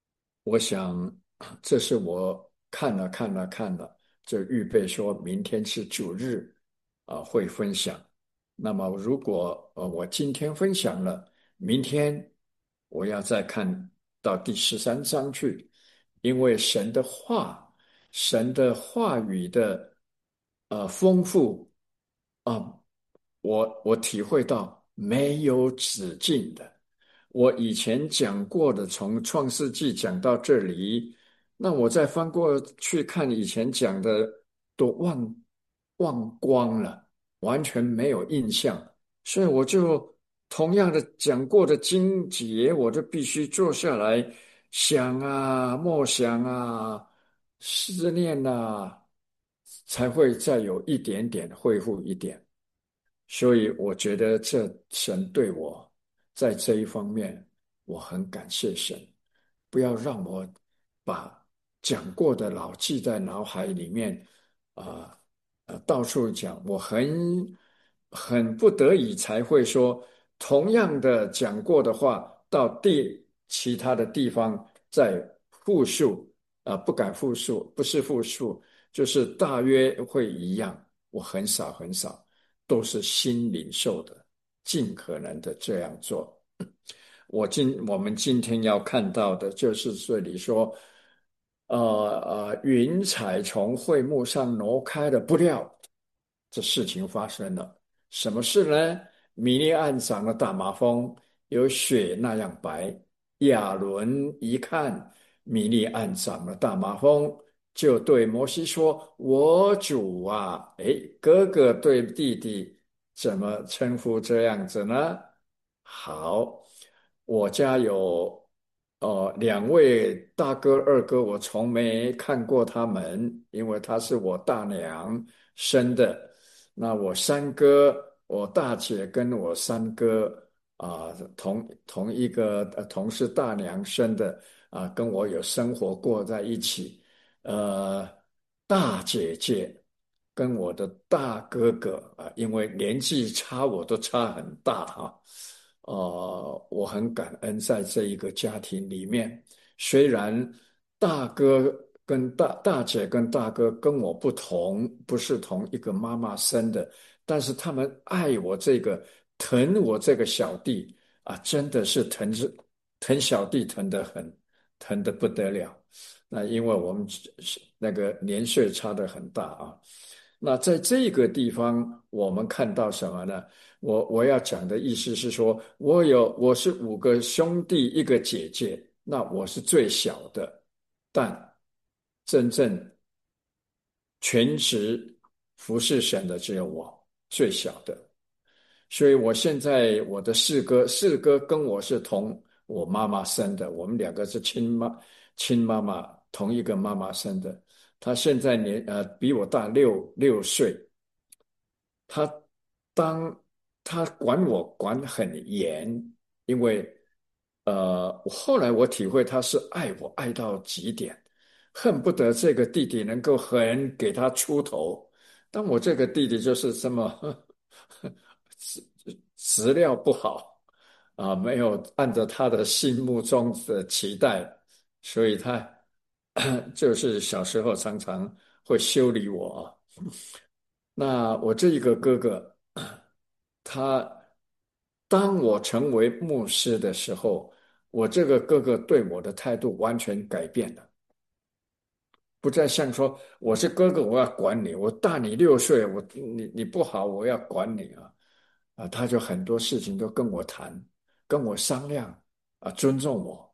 C: 我想这是我看了看了看了，就预备说明天是主日啊，会分享。那么如果呃我今天分享了，明天我要再看到第十三章去，因为神的话，神的话语的呃丰富啊，我我体会到没有止境的。我以前讲过的，从创世纪讲到这里，那我再翻过去看以前讲的，都忘忘光了，完全没有印象。所以我就同样的讲过的经节，我就必须坐下来想啊、默想啊、思念啊，才会再有一点点恢复一点。所以我觉得这神对我在这一方面，我很感谢神，不要让我把讲过的牢记在脑海里面，啊呃，到处讲。我很很不得已才会说同样的讲过的话，到地其他的地方再复述啊、不敢复述，不是复述，就是大约会一样。我很少很少。都是心领受的，尽可能的这样做。我今我们今天要看到的就是这里说，呃呃，云彩从会幕上挪开了，不料这事情发生了。什么事呢？米利暗长了大麻风，有雪那样白。亚伦一看米利暗长了大麻风，就对摩西说：“我主啊，诶，哥哥对弟弟怎么称呼这样子呢？好，我家有呃两位大哥、二哥，我从没看过他们，因为他是我大娘生的。那我三哥，我大姐跟我三哥啊、同同一个呃同是大娘生的啊、跟我有生活过在一起。呃，大姐姐跟我的大哥哥啊，因为年纪差，我都差很大哈。呃，我很感恩在这一个家庭里面，虽然大哥跟大大姐跟大哥跟我不同，不是同一个妈妈生的，但是他们爱我这个，疼我这个小弟啊，真的是疼着疼小弟疼得很，疼得不得了。那因为我们那个年岁差得很大啊。那在这个地方，我们看到什么呢？我我要讲的意思是说，我有我是五个兄弟，一个姐姐，那我是最小的，但真正全职服侍神的只有我，最小的。所以我现在我的四哥，四哥跟我是同我妈妈生的，我们两个是亲妈亲妈妈，同一个妈妈生的。他现在年呃比我大六六岁，他当他管我管很严，因为呃后来我体会他是爱我爱到极点，恨不得这个弟弟能够很给他出头。但我这个弟弟就是这么质质料不好啊，没有按照他的心目中的期待，所以他就是小时候常常会修理我啊。那我这一个哥哥，他当我成为牧师的时候，我这个哥哥对我的态度完全改变了。不再像说我是哥哥，我要管你，我大你六岁，我你你不好，我要管你啊啊！他就很多事情都跟我谈，跟我商量啊，尊重我。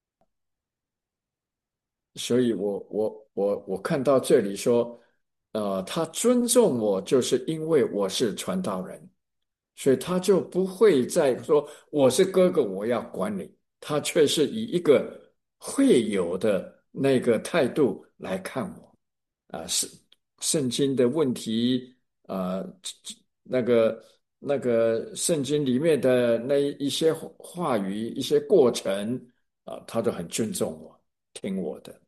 C: 所以我我我我看到这里说，呃，他尊重我，就是因为我是传道人，所以他就不会再说我是哥哥，我要管你。他却是以一个会友的那个态度来看我。啊，是圣经的问题，啊，那个那个圣经里面的那一些话语、一些过程啊，他都很尊重我，听我的。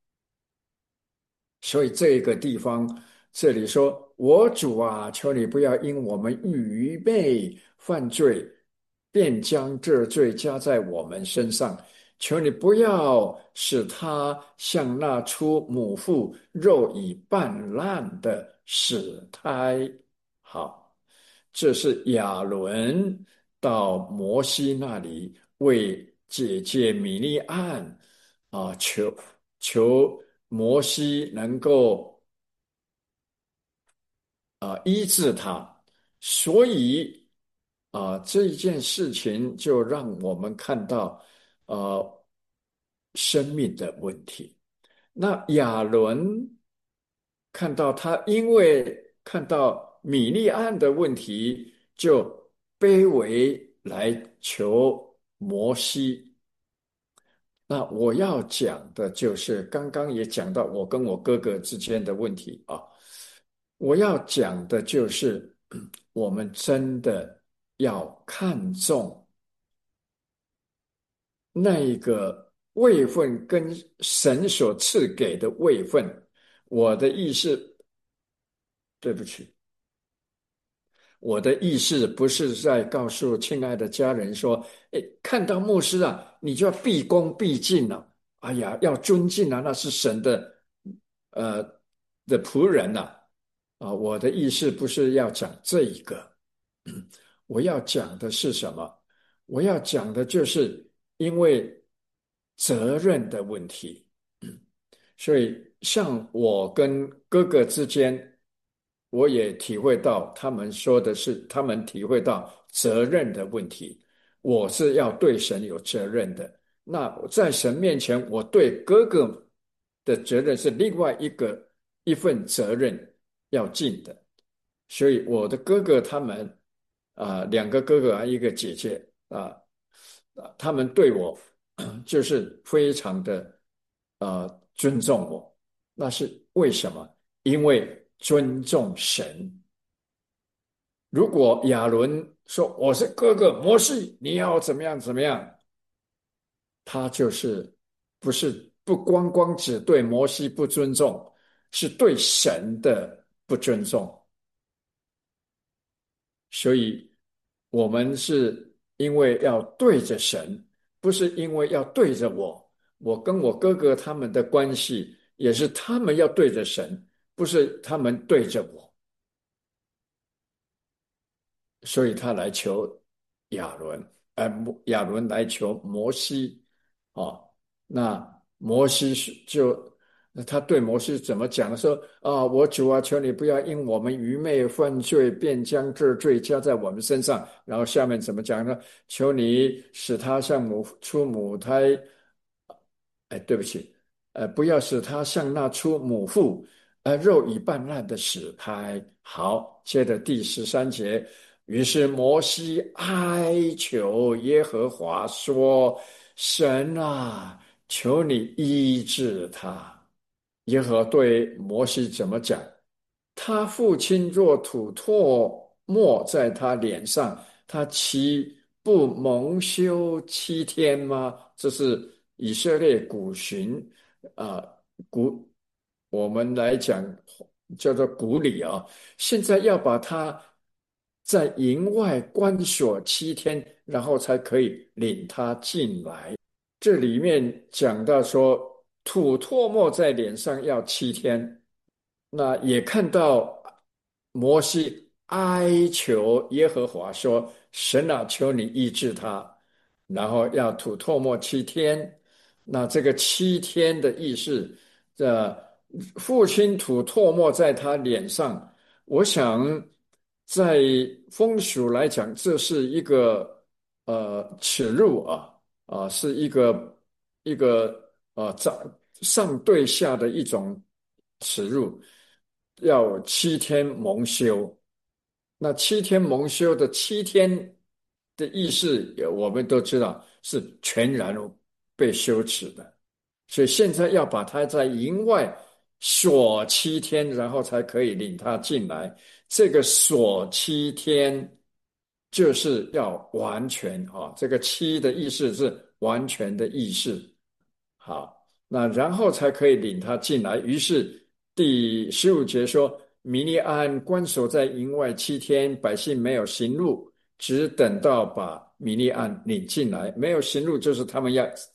C: 所以这个地方，这里说：“我主啊，求你不要因我们愚昧犯罪，便将这罪加在我们身上。 求你不要使他像那出母腹肉已半烂的死胎。好，这是亚伦到摩西那里为姐姐米利暗啊求求摩西能够啊医治他，所以啊这一件事情就让我们看到呃生命的问题。那亚伦看到他，因为看到米利暗的问题，就卑微来求摩西。那我要讲的就是刚刚也讲到我跟我哥哥之间的问题啊，我要讲的就是我们真的要看重那一个位分跟神所赐给的位分。我的意思，对不起，我的意思不是在告诉亲爱的家人说，诶，看到牧师啊，你就要毕恭毕敬了、啊，哎呀，要尊敬啊，那是神的呃的仆人呐、啊。啊，我的意思不是要讲这一个，我要讲的是什么？我要讲的就是因为责任的问题。所以像我跟哥哥之间，我也体会到他们说的是，他们体会到责任的问题。我是要对神有责任的。那在神面前，我对哥哥的责任是另外一个一份责任要尽的。所以我的哥哥他们啊、呃两个哥哥啊，一个姐姐啊，啊他们对我就是非常的呃尊重我。那是为什么？因为尊重神。如果亚伦说我是哥哥摩西，你要怎么样怎么样，他就是不是不光光只对摩西不尊重，是对神的不尊重。所以我们是因为要对着神，不是因为要对着我。我跟我哥哥他们的关系也是他们要对着神，不是他们对着我。所以他来求亚伦，呃，亚伦来求摩西。哦，那摩西是就他对摩西怎么讲？说啊，我主啊，求你不要因我们愚昧犯罪，便将这罪加在我们身上。然后下面怎么讲呢？求你使他像母出母胎，哎，对不起，呃，不要使他像那出母腹，呃，肉已半烂的死胎。好，接着第十三节，于是摩西哀求耶和华说：神啊，求你医治他。耶和华对摩西怎么讲？他父亲若吐唾沫在他脸上，他岂不蒙羞七天吗？这是以色列古训啊、呃古我们来讲叫做古礼啊。现在要把他在营外关锁七天，然后才可以领他进来。这里面讲到说，吐唾沫在脸上要七天。那也看到摩西哀求耶和华说：神啊，求你医治他，然后要吐唾沫七天。那这个七天的意思，这父亲吐唾沫在他脸上，我想在风俗来讲，这是一个呃耻辱啊啊，是一个一个呃上上对下的一种耻辱。要七天蒙羞。那七天蒙羞的七天的意思，我们都知道是全然被羞耻的。所以现在要把他在营外锁七天，然后才可以领他进来。这个锁七天就是要完全啊，这个七的意思是完全的意思。好，那然后才可以领他进来。于是第十五节说，米利暗关守在营外七天，百姓没有行路，只等到把米利暗领进来。没有行路，就是他们要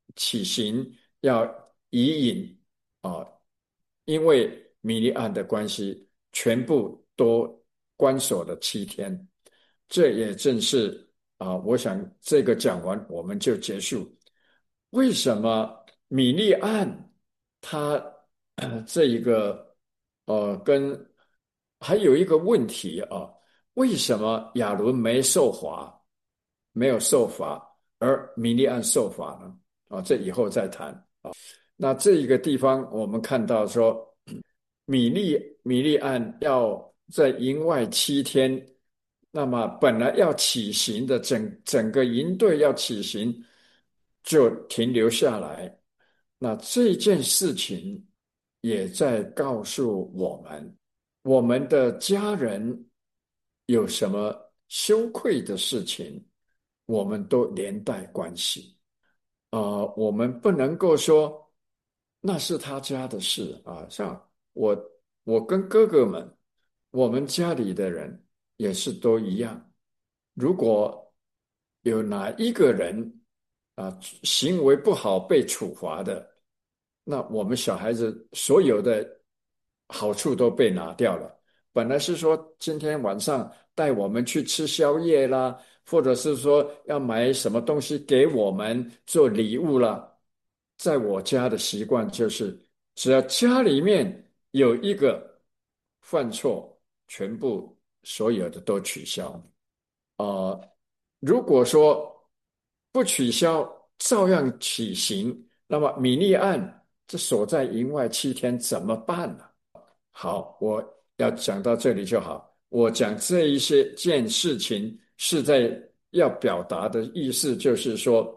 C: 起行要移引啊，因为米利暗的关系，全部都关锁了七天。这也正是啊，我想这个讲完我们就结束。为什么米利暗他呃这一个呃跟还有一个问题啊？为什么亚伦没受罚，没有受罚，而米利暗受罚呢？啊，这以后再谈。那这一个地方，我们看到说，米利米利暗要在营外七天，那么本来要起行的整整个营队要起行，就停留下来。那这件事情也在告诉我们，我们的家人有什么羞愧的事情，我们都连带关系。呃，我们不能够说那是他家的事啊。像我，我跟哥哥们，我们家里的人也是都一样。如果有哪一个人啊行为不好被处罚的，那我们小孩子所有的好处都被拿掉了。本来是说今天晚上带我们去吃宵夜啦，或者是说要买什么东西给我们做礼物啦。在我家的习惯就是，只要家里面有一个犯错，全部所有的都取消。呃，如果说不取消，照样起行，那么米利暗这锁在营外七天怎么办呢？好，我要讲到这里就好。我讲这一些件事情是在要表达的意思，就是说，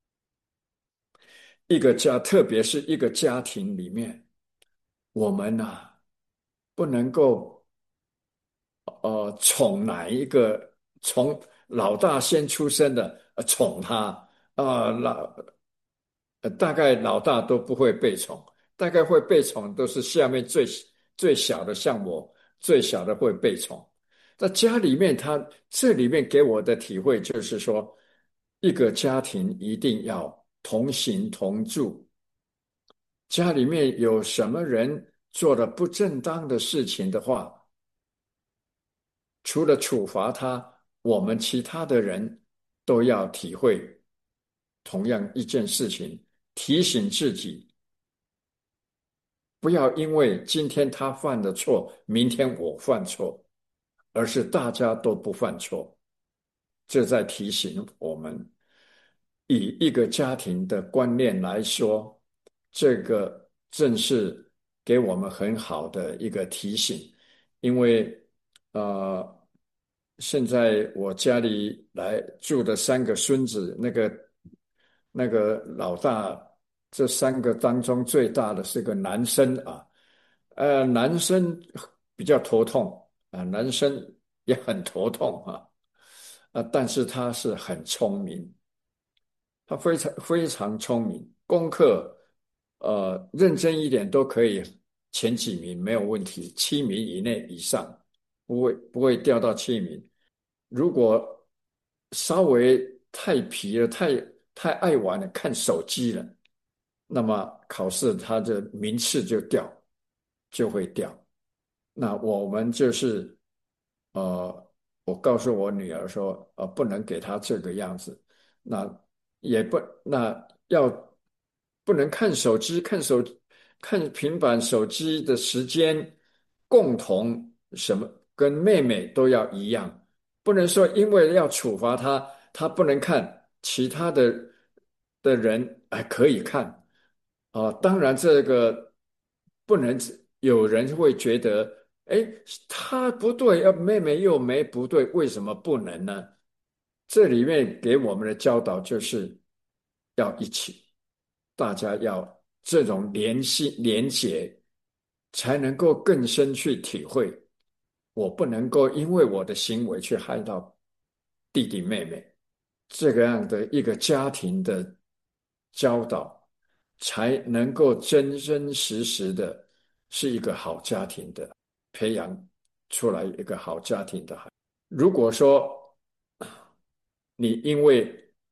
C: 一个家，特别是一个家庭里面，我们呐、啊不能够呃宠哪一个，从老大先出生的呃宠他啊、呃老呃大概老大都不会被宠，大概会被宠都是下面最最小的，像我最小的会被宠。在家里面他，这里面给我的体会就是说，一个家庭一定要同行同住。家里面有什么人做了不正当的事情的话，除了处罚他，我们其他的人都要体会同样一件事情，提醒自己，不要因为今天他犯的错，明天我犯错，而是大家都不犯错。这在提醒我们，以一个家庭的观念来说，这个正是给我们很好的一个提醒。因为呃，现在我家里来住的三个孙子，那个那个老大，这三个当中最大的是个男生啊。呃，男生比较头痛啊，男生也很头痛啊。啊，但是他是很聪明，他非常非常聪明，功课呃认真一点都可以前几名没有问题，七名以内以上，不会不会掉到七名。如果稍微太皮了，太太爱玩了，看手机了，那么考试他的名次就掉，就会掉。那我们就是呃，我告诉我女儿说，呃，不能给她这个样子，那也不，那要不能看手机，看手看平板手机的时间，共同什么跟妹妹都要一样，不能说因为要处罚她，她不能看，其他的的人还可以看。啊，当然这个不能，有人会觉得，哎，他不对，要妹妹又没不对，为什么不能呢？这里面给我们的教导就是要一起，大家要这种联系连结，才能够更深去体会。我不能够因为我的行为去害到弟弟妹妹，这个样的一个家庭的教导，才能够真真实实的是一个好家庭的培养出来一个好家庭的孩子。如果说你因为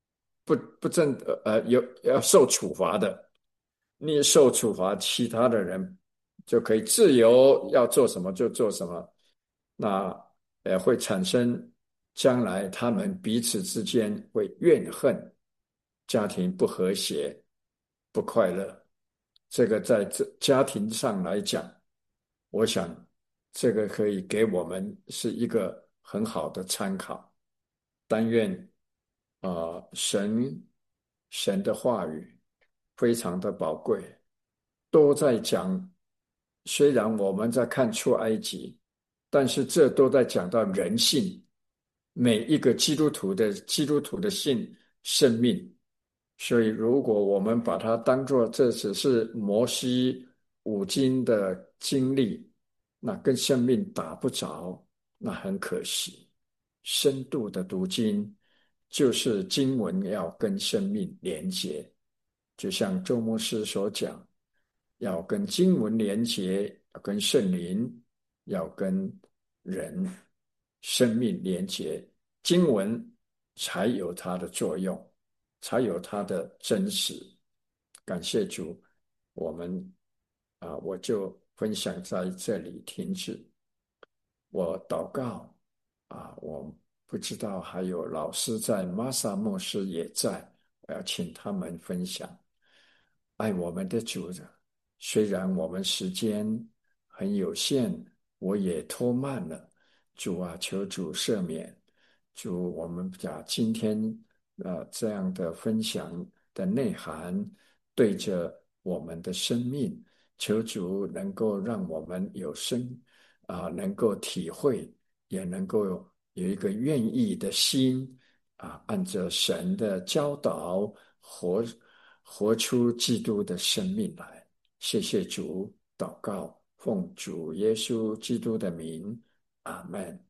C: 不不正呃有要受处罚的。你受处罚，其他的人就可以自由要做什么就做什么，那也会产生将来他们彼此之间会怨恨，家庭不和谐，不快乐。这个在这家庭上来讲，我想这个可以给我们是一个很好的参考。但愿啊、呃神神的话语非常的宝贵，都在讲。虽然我们在看出埃及，但是这都在讲到人性，每一个基督徒的基督徒的性生命。所以，如果我们把它当作这只是摩西五经的经历，那跟生命打不着，那很可惜。深度的读经，就是经文要跟生命连结，就像周牧师所讲，要跟经文连结，要跟圣灵，要跟人生命连结，经文才有它的作用，才有它的真实。感谢主，我们啊，我就分享在这里停止。我祷告啊，我不知道还有老师在，玛莎牧师也在，我要请他们分享。爱我们的主人，虽然我们时间很有限，我也拖慢了。主啊，求主赦免。主，我们把今天呃这样的分享的内涵对着我们的生命，求主能够让我们有生啊、呃能够体会，也能够有一个愿意的心啊，按着神的教导活活出基督的生命来。谢谢主，祷告，奉主耶稣基督的名，阿门。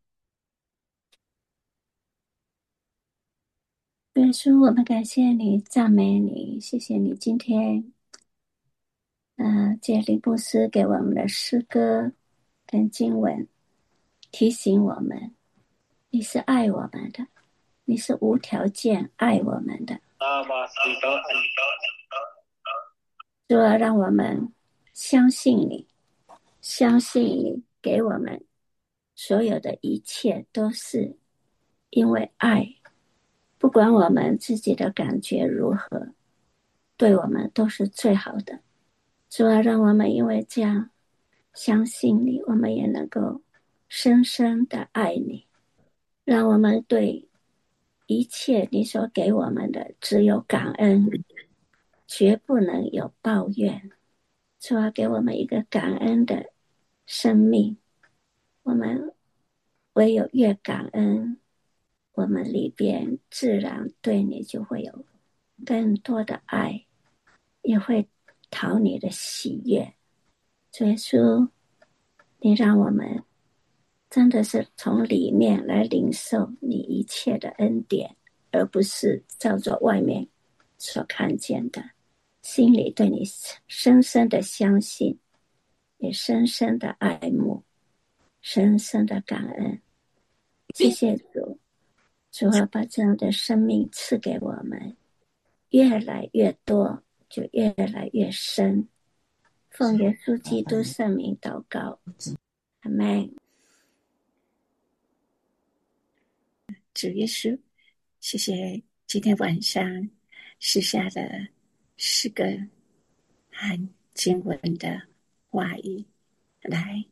D: 耶稣，我们感谢你，赞美你，谢谢你今天，呃，借林布斯给我们的诗歌跟经文，提醒我们，你是爱我们的，你是无条件爱我们的。主啊，让我们相信你，相信你给我们所有的一切都是因为爱，不管我们自己的感觉如何，对我们都是最好的。主啊，让我们因为这样相信你，我们也能够深深的爱你，让我们对一切你所给我们的只有感恩，绝不能有抱怨。主啊，给我们一个感恩的生命，我们唯有越感恩，我们里边自然对你就会有更多的爱，也会讨你的喜悦。主耶稣，你让我们真的是从里面来领受你一切的恩典，而不是照着外面所看见的，心里对你深深的相信，也深深的爱慕，深深的感恩。谢谢主，主啊，把这样的生命赐给我们，越来越多，就越来越深。奉耶稣基督圣名祷告，阿们。
E: 主耶稣，谢谢今天晚上时下的诗歌和经文的话语来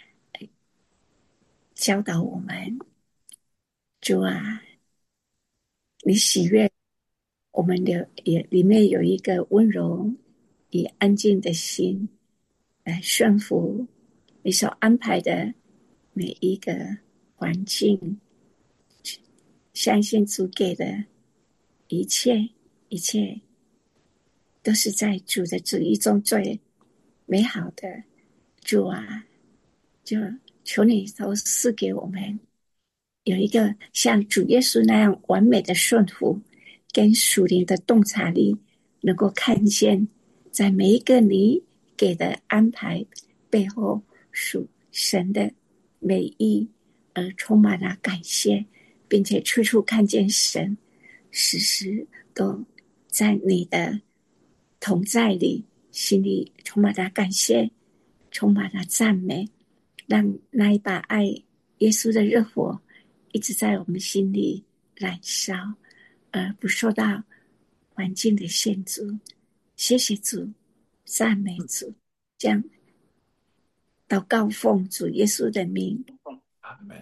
E: 教导我们。主啊，你喜悦我们的也里面有一个温柔以安静的心来顺服你所安排的每一个环境，相信主给的一切一切都是在主的旨意中最美好的。主啊，就求你都赐给我们有一个像主耶稣那样完美的顺服跟属灵的洞察力，能够看见在每一个你给的安排背后属神的美意，而充满了感谢，并且处处看见神时时都在你的同在里，心里充满了感谢，充满了赞美，让那一把爱耶稣的热火一直在我们心里燃烧，而不受到环境的限制。谢谢主，赞美主，这样祷告奉主耶稣的名。
C: 阿门。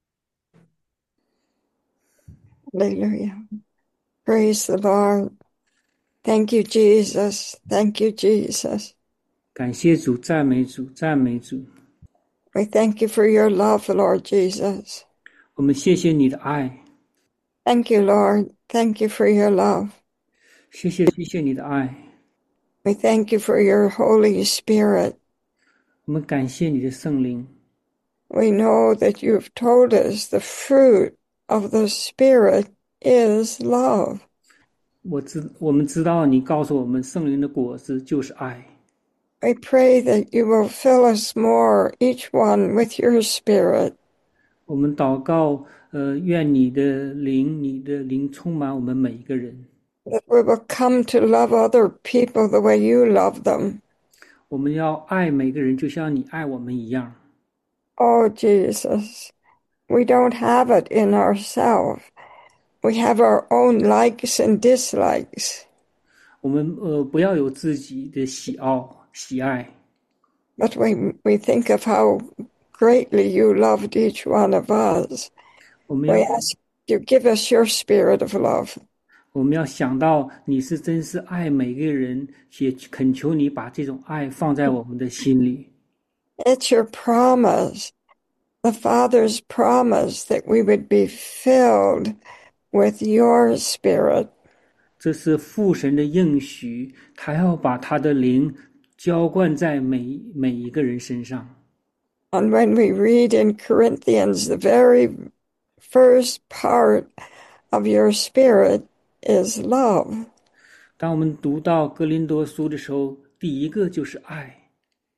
A: Hallelujah. Praise the Lord. Thank you, Jesus. Thank you, Jesus.
B: 感谢主，赞美主，赞美主。
A: We thank you for your love, Lord Jesus.
B: 我们谢谢你的爱，
A: Thank you, Lord. Thank you for your love.
B: 谢谢谢谢你的爱。
A: We thank you for your Holy Spirit.
B: 我们感谢你的圣灵。
A: We know that you've told us the fruit of the Spirit is love.
B: 我知我们知道你告诉我们，圣灵的果子就是爱。
A: We pray that you will fill us more, each one, with your Spirit.
B: 我们祷告，呃，愿你的灵，你的灵充满我们每一个人。
A: That we will come to love other people the way you love them.
B: 我们要爱每个人，就像你爱我们一样。
A: Oh, Jesus, we don't have it in ourselves. We have our own likes and dislikes.
B: 我们呃不要有自己的喜好、喜爱，
A: But we, we think of how greatly you loved each one of us.
B: 我们
A: We
B: 要
A: ask you, give us your spirit of love.
B: 我们要想到你是真是爱每个人，也恳求你把这种爱放在我们的心里。
A: It's your promise, the Father's promise, that we would be filled with your spirit.
B: 这是父神的应许，他要把他的灵浇灌在每每一个人身上。
A: And when we read in Corinthians, the very first part of your spirit is love.
B: 当我们读到哥林多书的时候，第一个就是爱。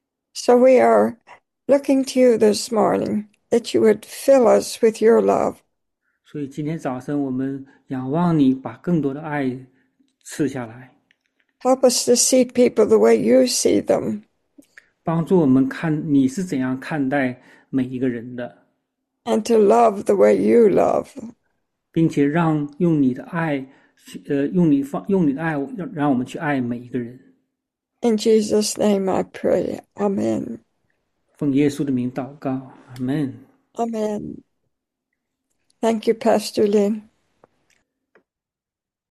A: So we are looking to you this morning that you would fill us with your love.
B: 所以今天早晨我们仰望你，把更多的爱赐下来，
A: Help us to see people the way you see them,
B: 帮助我们看你是怎样看待每一个人的，
A: and to love the way you love.
B: 并且让用你的爱，呃，用你放用你的爱，让让我们去爱每一个人。
A: In Jesus' name I pray. Amen.
B: 奉耶稣的名祷告，阿门。
A: Amen. Thank you, Pastor Lynn.